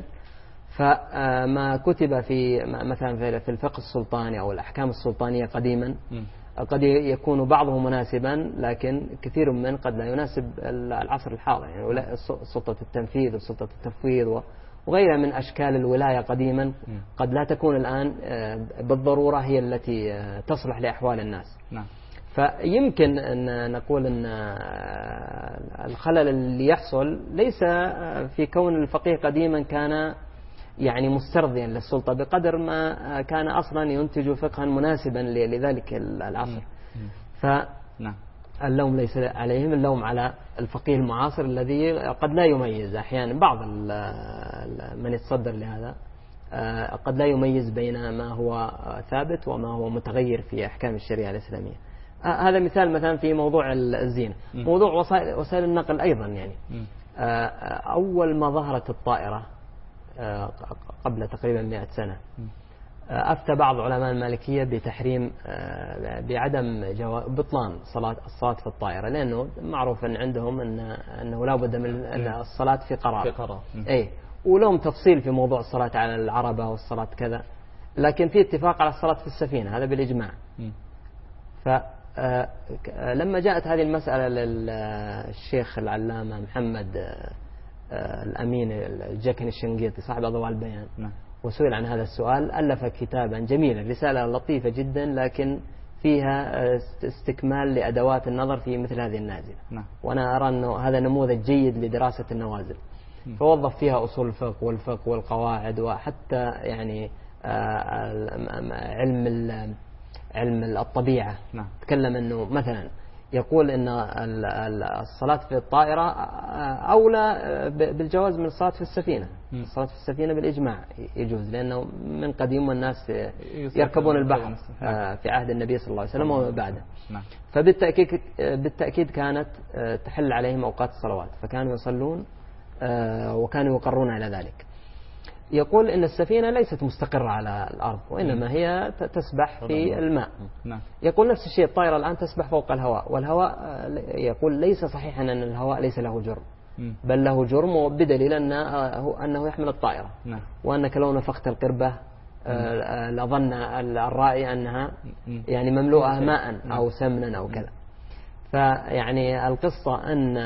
فما كتب في مثلا في الفقه السلطاني أو الأحكام السلطانية قديما قد يكون بعضه مناسبا، لكن كثير من قد لا يناسب العصر الحاضر يعني. سلطة التنفيذ وسلطة التفويض وغيرها من أشكال الولاية قديما قد لا تكون الآن بالضرورة هي التي تصلح لأحوال الناس. نعم. فيمكن أن نقول أن الخلل اللي يحصل ليس في كون الفقيه قديما كان يعني مسترضيا للسلطة بقدر ما كان أصلا ينتج فقها مناسبا لذلك العصر. فاللوم ليس عليهم، اللوم على الفقيه المعاصر الذي قد لا يميز أحيانا. بعض من يتصدر لهذا قد لا يميز بين ما هو ثابت وما هو متغير في أحكام الشريعة الإسلامية. هذا مثال مثلا في موضوع الزينة. موضوع وسائل, وسائل النقل أيضا يعني. أول ما ظهرت الطائرة قبل تقريبا مئة سنة أفتى بعض علماء المالكية بتحريم بعدم بطلان صلاة الصلاة في الطائرة، لأنه معروف أن عندهم أن أنه لا بد من الصلاة في قرار. في قرار. أي ولهم تفصيل في موضوع الصلاة على العربة والصلاة كذا، لكن في اتفاق على الصلاة في السفينة، هذا بالإجماع. فلما جاءت هذه المسألة للشيخ العلامة محمد الأمين الجكن الشنقيطي صاحب أضواء البيان نعم. وسئل عن هذا السؤال ألف كتابا جميلا، رسالة لطيفة جدا لكن فيها استكمال لأدوات النظر في مثل هذه النازلة. نعم. وأنا أرى أنه هذا نموذج جيد لدراسة النوازل. م. فوظف فيها أصول الفقه والفقه والقواعد وحتى يعني علم علم الطبيعة. نعم. تكلم أنه مثلا يقول أن الصلاة في الطائرة أولى بالجواز من الصلاة في السفينة. م. الصلاة في السفينة بالإجماع يجوز، لأنه من قديم والناس يركبون البحر في عهد النبي صلى الله عليه وسلم وما بعده. نعم. فبالتأكيد بالتأكيد كانت تحل عليهم أوقات الصلوات، فكانوا يصلون وكانوا يقرون على ذلك. يقول إن السفينة ليست مستقرة على الأرض، وإنما هي تسبح في الماء. يقول نفس الشيء الطائرة الآن تسبح فوق الهواء، والهواء يقول ليس صحيحا أن الهواء ليس له جرم، بل له جرم بدليل أنه يحمل الطائرة، وأنك لو نفخت القربة لظن الرائي أنها يعني مملوءة ماء أو سمنا أو كذا. فيعني القصة أن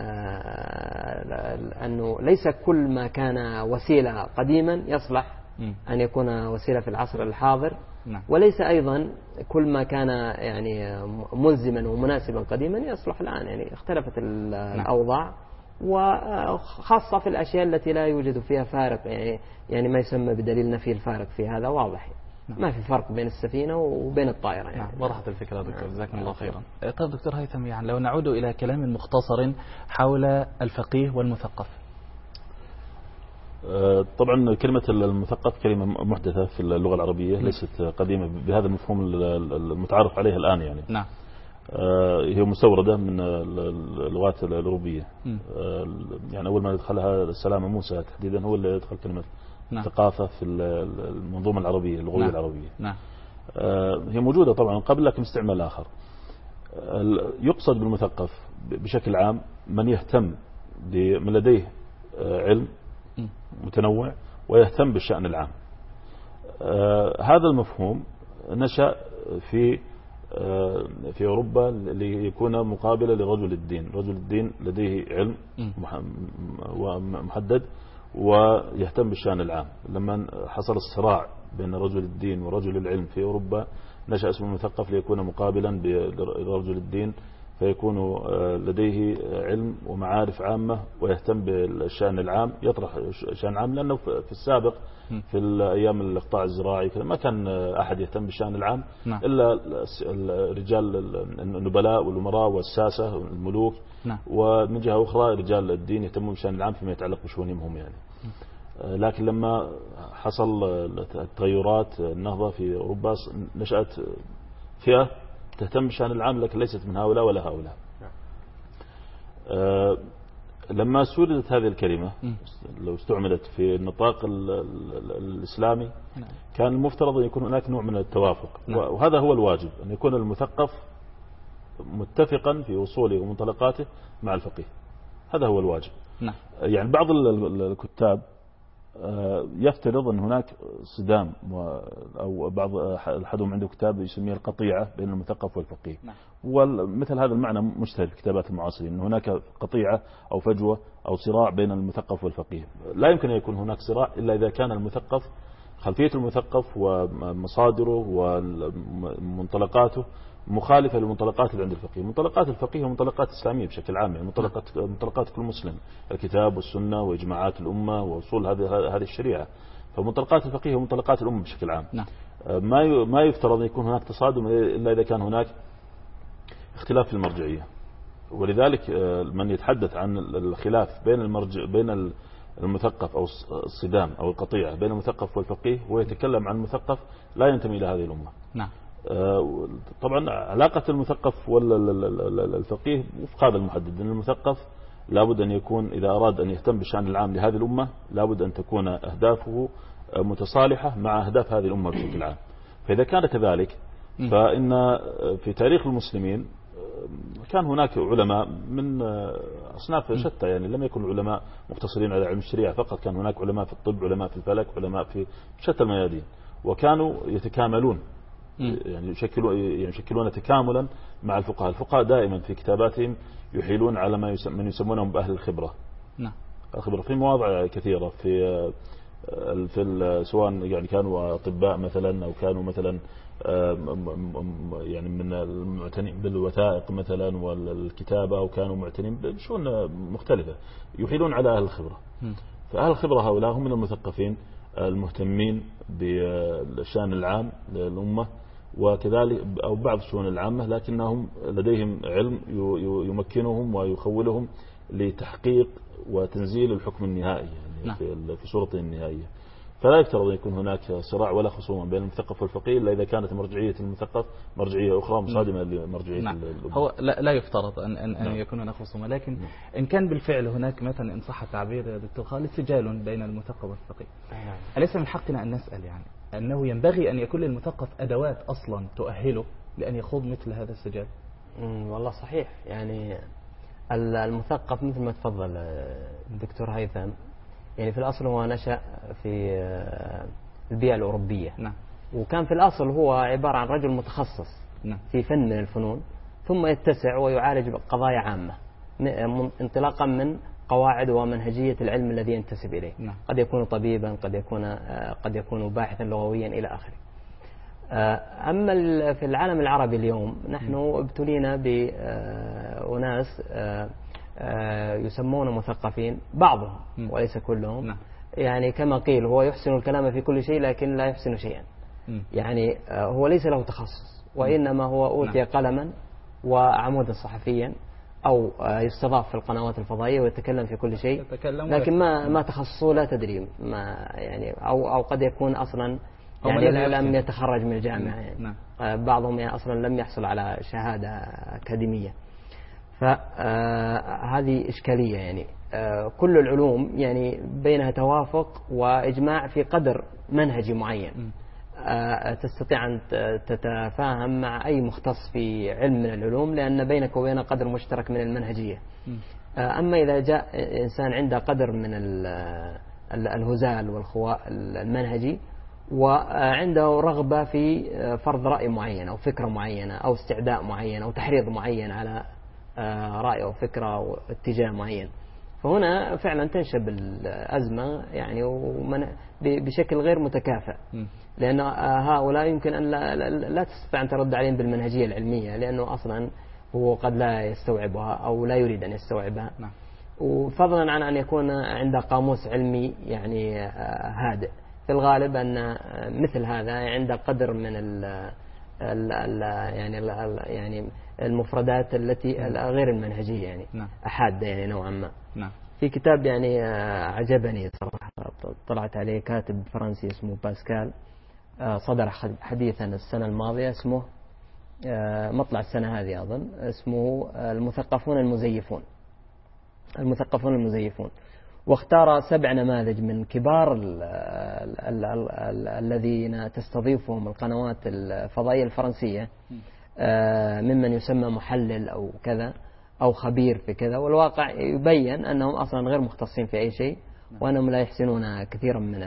أنه ليس كل ما كان وسيلة قديما يصلح أن يكون وسيلة في العصر الحاضر، وليس أيضا كل ما كان يعني ملزما ومناسبا قديما يصلح الآن. يعني اختلفت الأوضاع، وخاصة في الأشياء التي لا يوجد فيها فارق، يعني يعني ما يسمى بدليل نفي الفارق في هذا واضح. نعم. ما في فرق بين السفينة وبين الطائرة يعني. نعم. وضحت الفكرة دكتور، جزاكم الله خيرا. طيب دكتور هيثم، يعني لو نعود إلى كلام مختصر حول الفقيه والمثقف. طبعا كلمة المثقف كلمة محدثة في اللغة العربية، ليست قديمة بهذا المفهوم المتعارف عليه الآن يعني. نعم. هي مستوردة من اللغات الأوروبية. يعني أول ما دخلها السلام موسى تحديدا هو اللي يدخل كلمة نعم. ثقافة في المنظومة العربية اللغوية نعم. العربية. نعم. هي موجودة طبعا قبل، لكن استعمال آخر. يقصد بالمثقف بشكل عام من يهتم من لديه علم متنوع ويهتم بالشأن العام. هذا المفهوم نشأ في في أوروبا ليكون مقابلة لرجل الدين. رجل الدين لديه علم محدد ويهتم بالشأن العام. لما حصل الصراع بين رجل الدين ورجل العلم في أوروبا نشأ اسم المثقف ليكون مقابلا برجل الدين، فيكون لديه علم ومعارف عامة ويهتم بالشأن العام، يطرح الشأن العام. لأنه في السابق في الأيام الإقطاع الزراعي ما كان أحد يهتم بالشأن العام نعم. إلا الرجال النبلاء والأمراء والساسة والملوك نعم. ومن جهة أخرى رجال الدين يهتمون بالشأن العام فيما يتعلق بشؤونهم هم يعني. لكن لما حصل التغيرات النهضة في أوروبا نشأت فئة تهتم بالشأن العام، لكن ليست من هؤلاء ولا هؤلاء. أه لما سولدت هذه الكلمة لو استعملت في النطاق الإسلامي كان المفترض أن يكون هناك نوع من التوافق، وهذا هو الواجب، أن يكون المثقف متفقا في وصوله ومنطلقاته مع الفقيه. هذا هو الواجب. يعني بعض الكتاب يفترض أن هناك صدام، أو بعض أحدهم عنده كتاب يسميه القطيعة بين المثقف والفقيه. نعم. ومثل هذا المعنى مشتهر في كتابات المعاصرين، أن هناك قطيعة أو فجوة أو صراع بين المثقف والفقيه. لا يمكن أن يكون هناك صراع إلا إذا كان المثقف خلفية المثقف ومصادره ومنطلقاته مخالفة للمنطلقات اللي عند الفقيه. منطلقات الفقيه ومنطلقات إسلامية بشكل عام، يعني منطلقات منطلقات كل مسلم، الكتاب والسنة وإجماعات الأمة ووصول هذه هذه الشريعة. فمنطلقات الفقيه ومنطلقات الأمة بشكل عام. نعم. ما ما يفترض أن يكون هناك تصادم إلا إذا كان هناك اختلاف في المرجعية. ولذلك من يتحدث عن الخلاف بين المرجع بين المثقف أو الصدام أو القطيعة بين المثقف والفقيه ويتكلم عن المثقف لا ينتمي إلى هذه الأمة. نعم. طبعا علاقة المثقف والفقيه وفق هذا المحدد، أن المثقف لابد أن يكون إذا أراد أن يهتم بالشأن العام لهذه الأمة لابد أن تكون أهدافه متصالحة مع أهداف هذه الأمة بشكل عام. فإذا كان كذلك فإن في تاريخ المسلمين كان هناك علماء من أصناف شتى، يعني لم يكن علماء مقتصرين على علم الشريعة فقط، كان هناك علماء في الطب، علماء في الفلك، علماء في شتى الميادين، وكانوا يتكاملون، يعني يشكلون يعني يشكلون تكاملا مع الفقهاء. الفقهاء دائما في كتاباتهم يحيلون على ما من يسمونهم بأهل الخبرة. نعم. الخبرة في مواضع كثيرة، في في سواء يعني كانوا أطباء مثلا أو كانوا مثلا يعني من المعتنين بالوثائق مثلا والكتابة، أو كانوا معتنين بشؤون مختلفة يحيلون على أهل الخبرة. فأهل الخبرة هؤلاء هم من المثقفين المهتمين بالشأن العام للأمة وكذلك أو بعض الشؤون العامة، لكنهم لديهم علم يمكنهم ويخولهم لتحقيق وتنزيل الحكم النهائي يعني في صورته النهائية. فلا يفترض أن يكون هناك صراع ولا خصومة بين المثقف والفقيه إلا إذا كانت مرجعية المثقف مرجعية أخرى مصادمة لمرجعية نعم. هو لا, لا يفترض أن, أن, أن يكون هناك خصومة، لكن نعم. إن كان بالفعل هناك مثلا إن صح التعبير يا دكتور خالد سجال بين المثقف والفقيه، نعم. أليس من حقنا أن نسأل يعني أنه ينبغي أن يكون للمثقف أدوات أصلا تؤهله لأن يخوض مثل هذا السجال؟ والله صحيح، يعني المثقف مثل ما تفضل الدكتور هيثم، يعني في الأصل هو نشأ في البيئة الأوروبية، نعم. وكان في الأصل هو عبارة عن رجل متخصص، نعم. في فن من الفنون، ثم يتسع ويعالج قضايا عامة انطلاقا من قواعد ومنهجية العلم الذي ينتسب إليه، نعم. قد يكون طبيبا، قد يكون قد يكون باحثا لغويا إلى آخره. أما في العالم العربي اليوم نحن ابتلينا بأناس يسمون مثقفين، بعضهم وليس كلهم، نعم. يعني كما قيل هو يحسن الكلام في كل شيء لكن لا يحسن شيئا، يعني هو ليس له تخصص، وإنما هو أوتي قلما وعمودا صحفيا أو يستضاف في القنوات الفضائية ويتكلم في كل شيء، لكن ما ما تخصصه لا تدري ما يعني أو أو قد يكون أصلا يعني لم يتخرج من الجامعة، يعني بعضهم يعني أصلا لم يحصل على شهادة أكاديمية. فهذه إشكالية، يعني كل العلوم يعني بينها توافق وإجماع في قدر منهجي معين تستطيع أن تتفاهم مع أي مختص في علم من العلوم، لأن بينك وبينه قدر مشترك من المنهجية. أما إذا جاء إنسان عنده قدر من الهزال والخواء المنهجي وعنده رغبة في فرض رأي معين أو فكرة معينة أو استعداء معين أو تحريض معين على رأي أو فكرة أو اتجاه معين، فهنا فعلا تنشب الأزمة يعني ومن بشكل غير متكافئ، لأن هؤلاء يمكن أن لا, لا تستطيع أن ترد عليهم بالمنهجية العلمية، لأنه أصلا هو قد لا يستوعبها أو لا يريد أن يستوعبها، وفضلا عن أن يكون عنده قاموس علمي يعني هادئ. في الغالب أن مثل هذا عنده قدر من ال ال ال يعني ال يعني المفردات التي غير المنهجية، يعني نعم. أحادة يعني نوعا ما. نعم. في كتاب يعني عجبني صراحة، طلعت عليه كاتب فرنسي اسمه باسكال، صدر حديثا السنة الماضية، اسمه مطلع السنة هذه أظن، اسمه المثقفون المزيفون. المثقفون المزيفون، واختار سبع نماذج من كبار ال ال ال ال الذين تستضيفهم القنوات الفضائية الفرنسية، ممن يسمى محلل أو كذا أو خبير في كذا، والواقع يبين أنهم أصلا غير مختصين في أي شيء، وأنهم لا يحسنون كثيرا من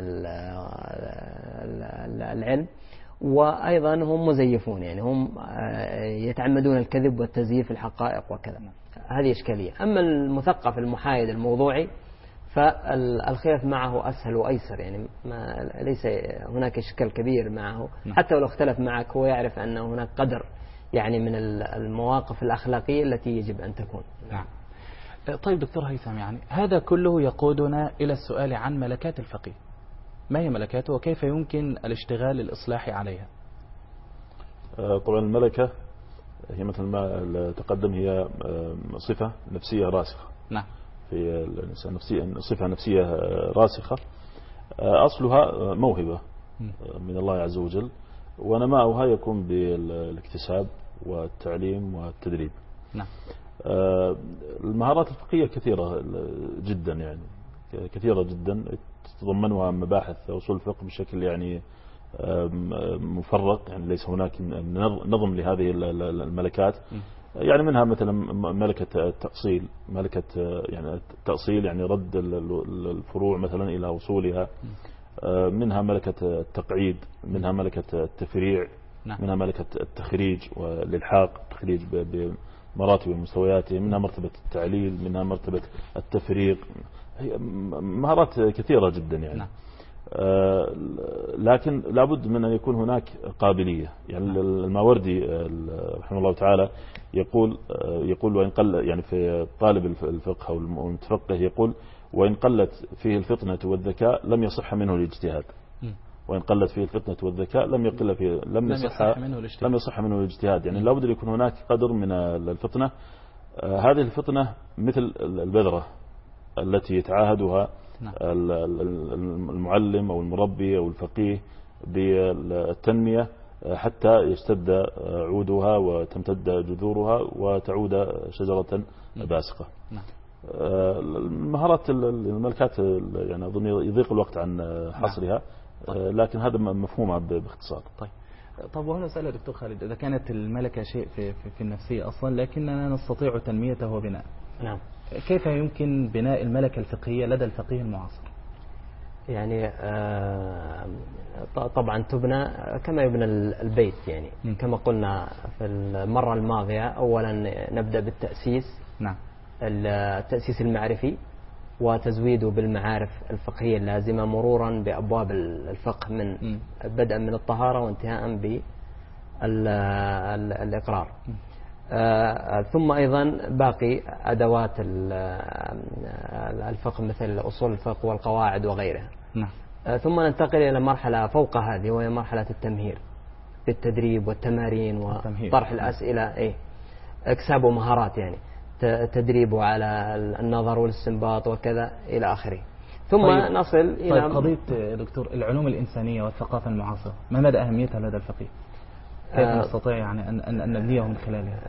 العلم، وأيضا هم مزيفون، يعني هم يتعمدون الكذب والتزييف الحقائق وكذا. هذه إشكالية. أما المثقف المحايد الموضوعي فالخلاف معه أسهل وأيسر، يعني ما ليس هناك إشكال كبير معه، حتى ولو اختلف معك هو يعرف أن هناك قدر يعني من المواقف الأخلاقية التي يجب أن تكون. نعم. طيب دكتور هيثم، يعني هذا كله يقودنا إلى السؤال عن ملكات الفقيه. ما هي ملكاته وكيف يمكن الاشتغال الإصلاحي عليها؟ طبعا الملكة هي مثل ما تقدم هي صفة نفسية راسخة. نعم. في الإنسان نفسية، صفة نفسية راسخة أصلها موهبة من الله عز وجل، ونماؤها يكون بالاكتساب والتعليم والتدريب. نعم. المهارات الفقهية كثيرة جدا، يعني كثيرة جدا تتضمنها مباحث أصول الفقه بشكل يعني مفرق، يعني ليس هناك نظم لهذه الملكات. يعني منها مثلا ملكة التأصيل، ملكة يعني التأصيل يعني رد الفروع مثلا إلى وصولها، منها ملكة التقعيد، منها ملكة التفريع، منها ملكة التخريج والإلحاق، التخريج بمراتب ومستوياته، منها مرتبة التعليل، منها مرتبة التفريق، هي مهارات كثيرة جدا يعني. نعم. آه لكن لابد من أن يكون هناك قابلية. يعني الماوردي رحمه الله تعالى يقول آه يقول وإن قل يعني في طالب الفقه أو المتفقه يقول وإن قلت فيه الفطنة والذكاء لم يصح منه الاجتهاد. وإن قلت فيه الفطنة والذكاء لم يقل فيه لم يصح منه الاجتهاد. لم يصح منه الاجتهاد. يعني لابد أن يكون هناك قدر من الفطنة. آه هذه الفطنة مثل البذرة التي يتعاهدها نعم. المعلم أو المربي أو الفقيه بالتنمية حتى يشتد عودها وتمتد جذورها وتعود شجرة باسقة. نعم. المهارات الملكات يعني أظن يضيق الوقت عن حصرها. نعم. لكن هذا مفهومها باختصار. طيب. طب وهنا أسأل دكتور خالد، إذا كانت الملكة شيء في, في, في النفسية أصلا لكننا نستطيع تنميته وبناء، نعم، كيف يمكن بناء الملكة الفقهية لدى الفقيه المعاصر؟ يعني طبعا تبنى كما يبنى البيت يعني م. كما قلنا في المرة الماضية. أولا نبدأ بالتأسيس، نعم، التأسيس المعرفي وتزويده بالمعارف الفقهية اللازمة مرورا بأبواب الفقه من م. بدءا من الطهارة وانتهاء بالإقرار. آه ثم أيضا باقي أدوات الفقه مثل أصول الفقه والقواعد وغيرها. نعم. آه ثم ننتقل إلى مرحلة فوق هذه وهي مرحلة التمهير بالتدريب والتمارين وطرح الأسئلة، إيه، اكسابه مهارات يعني تدريبه على النظر والاستنباط وكذا إلى آخره. ثم طيب. نصل إلى طيب قضية دكتور العلوم الإنسانية والثقافة المعاصرة، ما مدى أهميتها لدى الفقيه؟ كيف نستطيع يعني أن أن نبنيه من خلالها؟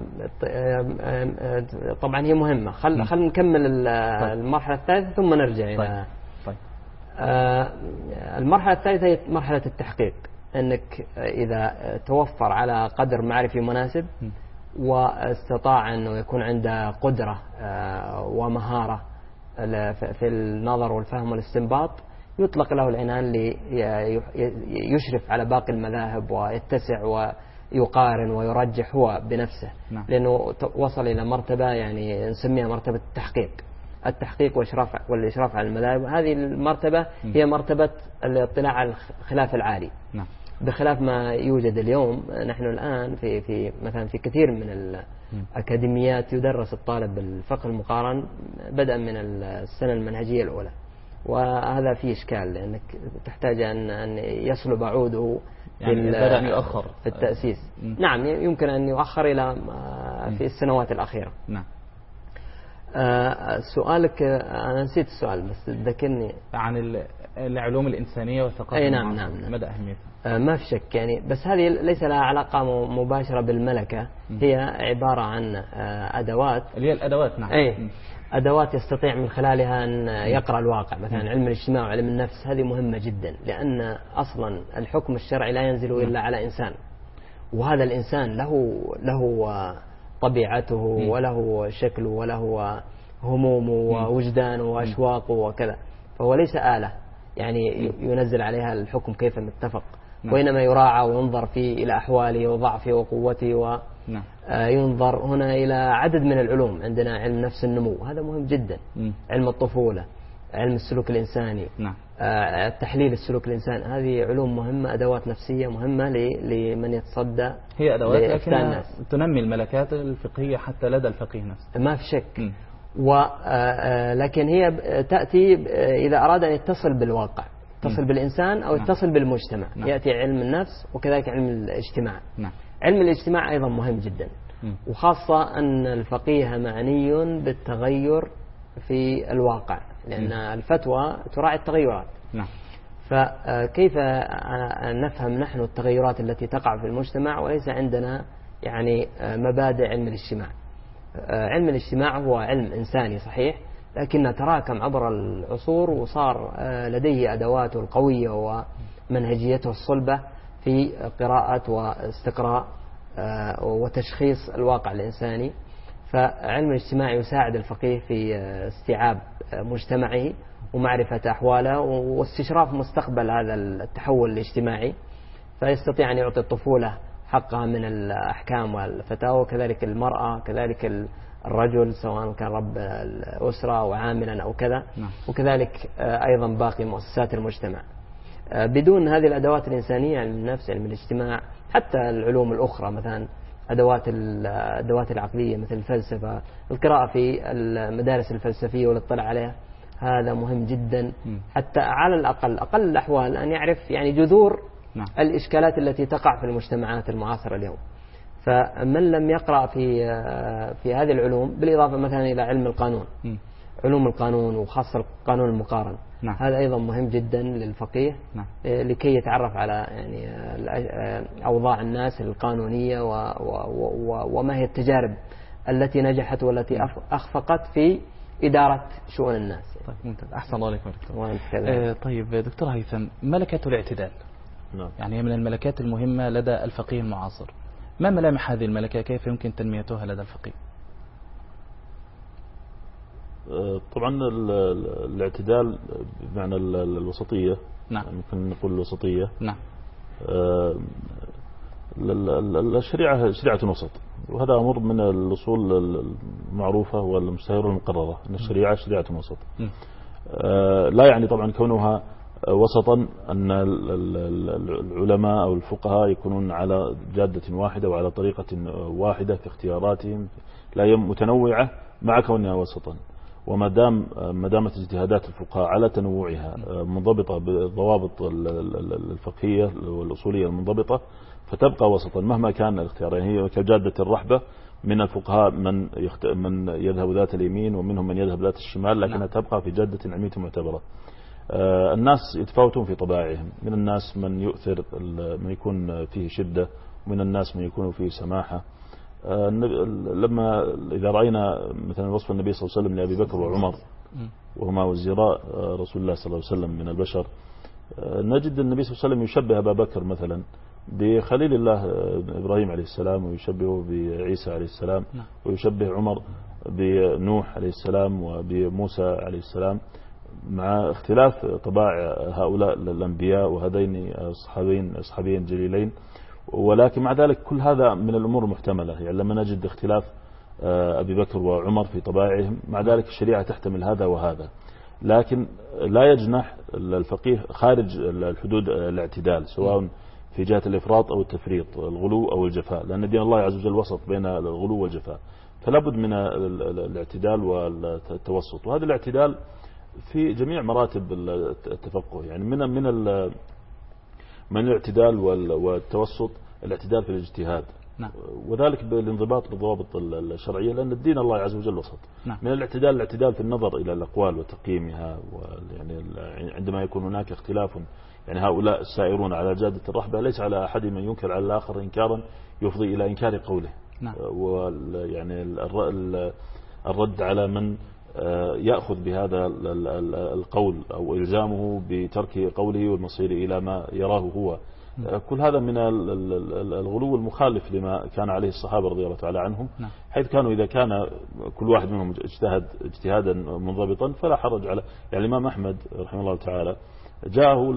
طبعا هي مهمة. خل خل نكمل المرحلة الثالثة ثم نرجع إلى طيب. طيب. المرحلة الثالثة هي مرحلة التحقيق، أنك إذا توفر على قدر معرفي مناسب واستطاع أنه يكون عنده قدرة ومهارة في النظر والفهم والاستنباط يطلق له العنان ليشرف على باقي المذاهب ويتسع ويقارن ويرجح هو بنفسه. نعم. لأنه وصل إلى مرتبة يعني نسميها مرتبة التحقيق التحقيق والإشراف والإشراف على المذاهب. هذه المرتبة هي مرتبة الاطلاع على الخلاف العالي. نعم. بخلاف ما يوجد اليوم. نحن الآن في في مثلا في كثير من الأكاديميات يدرس الطالب بالفقه المقارن بدءا من السنة المنهجية الأولى، وهذا فيه إشكال لأنك تحتاج أن أن يصلب عوده يعني بدأ أن يؤخر في التأسيس. م. نعم يمكن أن يؤخر إلى في السنوات الأخيرة. نعم. آه سؤالك أنا نسيت السؤال بس ذكرني عن العلوم الإنسانية والثقافة. أي نعم نعم, نعم. مدى أهميتها؟ آه ما في شك يعني، بس هذه ليس لها علاقة مباشرة بالملكة. م. هي عبارة عن آه أدوات اللي هي الأدوات. نعم. أي م. أدوات يستطيع من خلالها أن يقرأ الواقع. مثلا علم الاجتماع وعلم النفس هذه مهمة جدا، لأن أصلا الحكم الشرعي لا ينزل إلا على إنسان، وهذا الإنسان له له طبيعته وله شكله وله همومه ووجدانه وأشواقه وكذا، فهو ليس آلة يعني ينزل عليها الحكم كيف متفق، وإنما يراعى وينظر فيه إلى أحواله وضعفه وقوته و نعم. آه ينظر هنا إلى عدد من العلوم. عندنا علم نفس النمو هذا مهم جدا. م. علم الطفولة، علم السلوك الإنساني. نعم. آه التحليل السلوك الإنسان، هذه علوم مهمة، أدوات نفسية مهمة لمن يتصدى. هي أدوات لكن تنمي الملكات الفقهية حتى لدى الفقيه نفسه ما في شك. م. و لكن هي تأتي إذا أراد أن يتصل بالواقع، يتصل م. بالإنسان أو يتصل نعم. بالمجتمع. نعم. يأتي علم النفس وكذلك علم الاجتماع. نعم. علم الاجتماع أيضا مهم جدا، وخاصة أن الفقيه معني بالتغير في الواقع، لأن الفتوى تراعي التغيرات. نعم. فكيف نفهم نحن التغيرات التي تقع في المجتمع وليس عندنا يعني مبادئ علم الاجتماع؟ علم الاجتماع هو علم إنساني صحيح، لكن تراكم عبر العصور وصار لديه أدواته القوية ومنهجيته الصلبة في قراءة واستقراء وتشخيص الواقع الإنساني. فعلم الاجتماع يساعد الفقيه في استيعاب مجتمعه ومعرفة أحواله واستشراف مستقبل هذا التحول الاجتماعي، فيستطيع أن يعطي الطفولة حقها من الأحكام والفتاوى، وكذلك المرأة، كذلك الرجل سواء كان رب الأسرة أو عاملا أو كذا، وكذلك أيضا باقي مؤسسات المجتمع. بدون هذه الأدوات الإنسانية، علم النفس، علم الاجتماع، حتى العلوم الأخرى مثلا أدوات الأدوات العقلية مثل الفلسفة، القراءة في المدارس الفلسفية والاطلاع عليها، هذا مهم جدا حتى على الأقل أقل الأحوال أن يعرف يعني جذور نعم. الإشكالات التي تقع في المجتمعات المعاصرة اليوم. فمن لم يقرأ في في هذه العلوم، بالإضافة مثلا إلى علم القانون، م. علوم القانون وخاصة القانون المقارن، نعم. هذا أيضا مهم جدا للفقيه، نعم. لكي يتعرف على يعني أوضاع الناس القانونية و و وما هي التجارب التي نجحت والتي أخفقت في إدارة شؤون الناس. طيب ممتاز، أحسن الله عليكم دكتور. آه طيب دكتور هيثم، ملكة الاعتدال نعم. يعني من الملكات المهمة لدى الفقيه المعاصر، ما ملامح هذه الملكة؟ كيف يمكن تنميتها لدى الفقيه؟ طبعا الاعتدال بمعنى الوسطية، نعم. ممكن نقول الوسطية، نعم. الشريعة شريعة وسط، وهذا أمر من الأصول المعروفة والمشتهرة المقررة أن الشريعة شريعة وسط. لا يعني طبعا كونها وسطا أن العلماء أو الفقهاء يكونون على جادة واحدة وعلى طريقة واحدة في اختياراتهم، لا متنوعة مع كونها وسطا. وما دام ما دامت اجتهادات الفقهاء على تنوعها منضبطة بالضوابط الفقهية والأصولية المنضبطة، فتبقى وسطا مهما كان الاختيار. يعني هي كجادة الرحبة، من الفقهاء من يخت... من يذهب ذات اليمين ومنهم من يذهب ذات الشمال، لكنها تبقى في جادة علمية معتبرة. آه الناس يتفاوتون في طبائعهم، من الناس من يؤثر من يكون فيه شدة، ومن الناس من يكون فيه سماحة. آه لما إذا رأينا مثلا وصف النبي صلى الله عليه وسلم لأبي بكر وعمر وهما وزراء رسول الله صلى الله عليه وسلم من البشر، آه نجد النبي صلى الله عليه وسلم يشبه أبا بكر مثلا بخليل الله إبراهيم عليه السلام، ويشبهه بعيسى عليه السلام، ويشبه عمر بنوح عليه السلام وبموسى عليه السلام، مع اختلاف طباع هؤلاء الأنبياء وهذين الصحابين الصحابيين الجليلين. ولكن مع ذلك كل هذا من الأمور المحتملة. يعني لما نجد اختلاف أبي بكر وعمر في طبائعهم، مع ذلك الشريعة تحتمل هذا وهذا. لكن لا يجنح الفقيه خارج الحدود الاعتدال، سواء في جهة الإفراط أو التفريط، الغلو أو الجفاء، لأن دين الله عز وجل وسط بين الغلو والجفاء. فلا بد من الاعتدال والتوسط، وهذا الاعتدال في جميع مراتب التفقه. يعني من من من الاعتدال والتوسط الاعتدال في الاجتهاد، نعم. وذلك بالانضباط بالضوابط الشرعية، لأن الدين الله عز وجل وسط. نعم. من الاعتدال الاعتدال في النظر إلى الأقوال وتقييمها، يعني عندما يكون هناك اختلاف، يعني هؤلاء السائرون على جادة الرحبة ليس على أحد من ينكر على الآخر إنكارا يفضي إلى إنكار قوله، نعم. ويعني الرد على من يأخذ بهذا القول أو إلزامه بترك قوله والمصير إلى ما يراه هو. كل هذا من الغلو المخالف لما كان عليه الصحابة رضي الله تعالى عنهم، حيث كانوا إذا كان كل واحد منهم اجتهد اجتهادا منضبطا فلا حرج على. يعني الإمام أحمد رحمه الله تعالى جاءه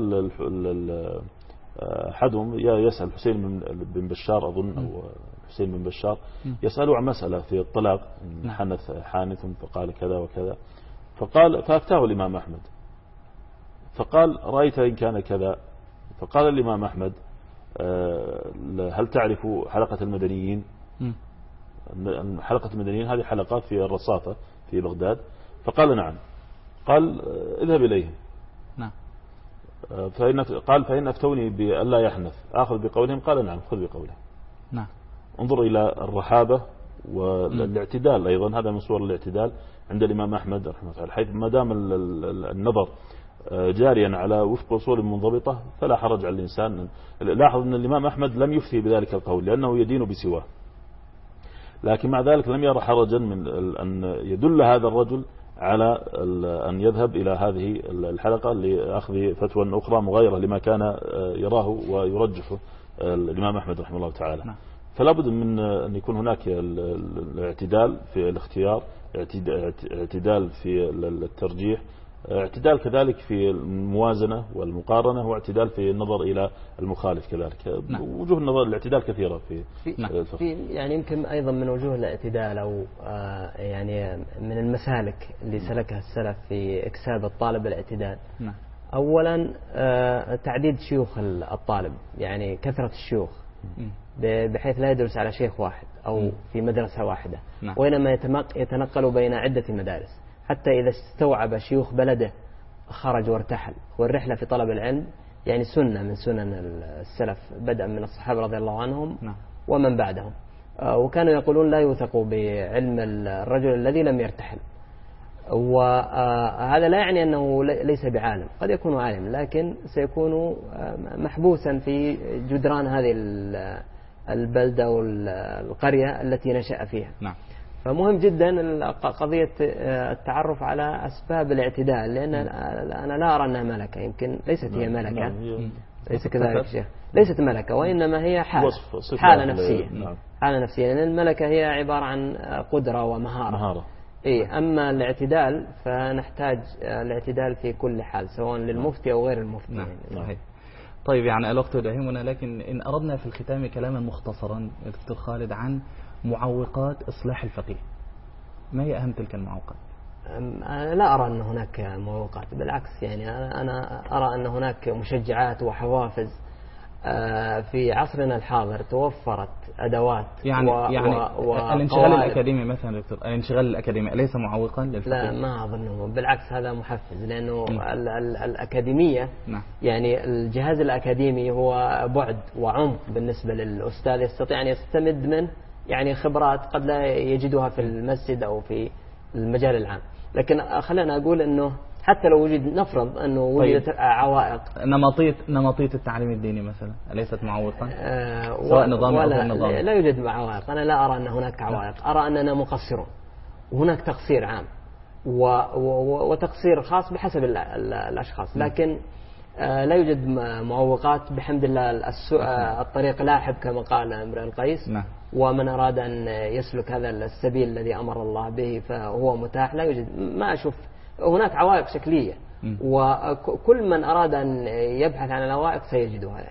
أحدهم يسأل حسين بن بشار أظن أو حسين بن بشار، يسأله عن مسألة في الطلاق، حنث حانث فقال كذا وكذا، فقال فأفتاه الإمام أحمد فقال رأيت إن كان كذا، فقال الإمام أحمد هل تعرف حلقة المدنيين؟ حلقة المدنيين هذه حلقات في الرصافة في بغداد، فقال نعم. قال اذهب إليهم. نعم. فإن قال فإن أفتوني بألا يحنث آخذ بقولهم؟ قال نعم خذ بقولهم. نعم. انظر إلى الرحابة والاعتدال أيضا، هذا من صور الاعتدال عند الإمام أحمد رحمه الله، حيث ما دام النظر جاريا على وفق أصول منضبطة فلا حرج على الإنسان. لاحظ أن الإمام أحمد لم يفتي بذلك القول لأنه يدين بسواه، لكن مع ذلك لم يرى حرجا من أن يدل هذا الرجل على أن يذهب إلى هذه الحلقة لأخذ فتوى أخرى مغايرة لما كان يراه ويرجحه الإمام أحمد رحمه الله تعالى. فلا بد من أن يكون هناك الاعتدال في الاختيار، اعتدال في الترجيح، اعتدال كذلك في الموازنة والمقارنة، واعتدال في النظر إلى المخالف كذلك. نعم. وجوه النظر الاعتدال كثيرة في في, نعم. في يعني يمكن أيضا من وجوه الاعتدال أو آه يعني من المسالك اللي سلكها السلف في إكساب الطالب الاعتدال. نعم. أولا آه تعديد شيوخ الطالب، يعني كثرة الشيوخ بحيث لا يدرس على شيخ واحد أو م. في مدرسة واحدة. نعم. وإنما يتنقل بين عدة مدارس، حتى إذا استوعب شيوخ بلده خرج وارتحل. والرحلة في طلب العلم يعني سنة من سنن السلف، بدءا من الصحابة رضي الله عنهم. نعم. ومن بعدهم. آه وكانوا يقولون لا يوثق بعلم الرجل الذي لم يرتحل. وهذا لا يعني أنه ليس بعالم، قد يكون عالم لكن سيكون محبوسا في جدران هذه البلدة والقرية التي نشأ فيها. نعم. فمهم جدا قضية التعرف على أسباب الاعتدال، لأن أنا لا أرى أنها ملكة، يمكن ليست هي ملكة. ليس كذلك شيخ، ليست ملكة، وإنما هي حالة حالة نفسية. حالة نفسية، لأن الملكة هي عبارة عن قدرة ومهارة. مهارة. إيه، أما الاعتدال فنحتاج الاعتدال في كل حال، سواء للمفتي أو غير المفتي. نعم. صحيح. طيب يعني الوقت يداهمنا، لكن إن أردنا في الختام كلاما مختصرا دكتور خالد عن معوقات إصلاح الفقيه، ما هي أهم تلك المعوقات؟ أنا لا أرى أن هناك معوقات، بالعكس يعني أنا أرى أن هناك مشجعات وحوافز. في عصرنا الحاضر توفرت أدوات يعني و يعني و الانشغال الأكاديمي مثلا دكتور، الانشغال الأكاديمي أليس معوقا للفقيه؟ لا، ما أظنه، بالعكس هذا محفز، لأنه ال ال الأكاديمية نعم. يعني الجهاز الأكاديمي هو بعد وعمق بالنسبة للأستاذ، يستطيع أن يستمد منه يعني خبرات قد لا يجدها في المسجد أو في المجال العام. لكن خلينا أقول أنه حتى لو وجد، نفرض أنه وجدت طيب. عوائق، نمطية نمطية التعليم الديني مثلا أليست معوقا؟ آه سواء نظام أو غير نظام. لا يوجد عوائق، أنا لا أرى أن هناك عوائق، أرى أننا مقصرون، وهناك تقصير عام و و وتقصير خاص بحسب ال ال الأشخاص، لكن آه لا يوجد معوقات بحمد الله. الطريق لاحب كما قال امرئ القيس. نعم. ومن أراد أن يسلك هذا السبيل الذي أمر الله به فهو متاح، لا يوجد، ما أشوف هناك عوائق شكلية، وكل من أراد أن يبحث عن العوائق سيجدها.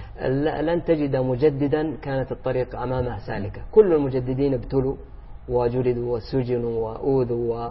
لن تجد مجددا كانت الطريق أمامه سالكة، كل المجددين ابتلوا وجلدوا وسجنوا وأوذوا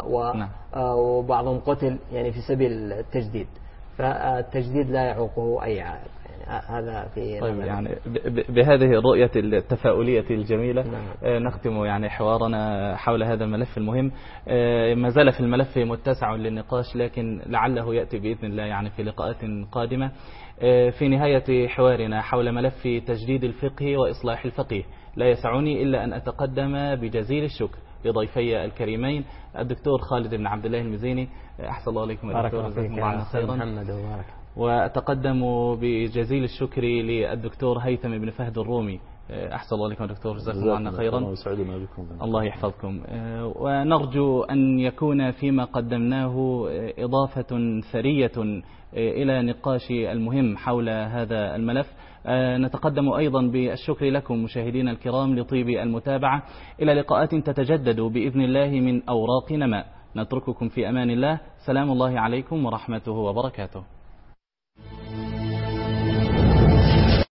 وبعضهم قتل يعني في سبيل التجديد، فالتجديد لا يعوقه أي عائق. هذا في طيب يعني بهذه الرؤية التفاؤلية الجميلة نعم. نختم يعني حوارنا حول هذا الملف المهم. ما زال في الملف متسع للنقاش، لكن لعله يأتي بإذن الله يعني في لقاءات قادمة. في نهاية حوارنا حول ملف تجديد الفقه وإصلاح الفقيه، لا يسعني إلا أن أتقدم بجزيل الشكر لضيفي الكريمين الدكتور خالد بن عبد الله المزيني. أحسن الله عليكم الدكتور، جزاكم الله خيرا. محمد وبارك. وأتقدم بجزيل الشكر للدكتور هيثم بن فهد الرومي. أحسن الله عليكم دكتور، جزاكم الله عنا خيرا. الله يحفظكم. ونرجو أن يكون فيما قدمناه إضافة ثرية إلى نقاش المهم حول هذا الملف. نتقدم أيضا بالشكر لكم مشاهدينا الكرام لطيب المتابعة، إلى لقاءات تتجدد بإذن الله من أوراق نماء. نترككم في أمان الله، سلام الله عليكم ورحمته وبركاته.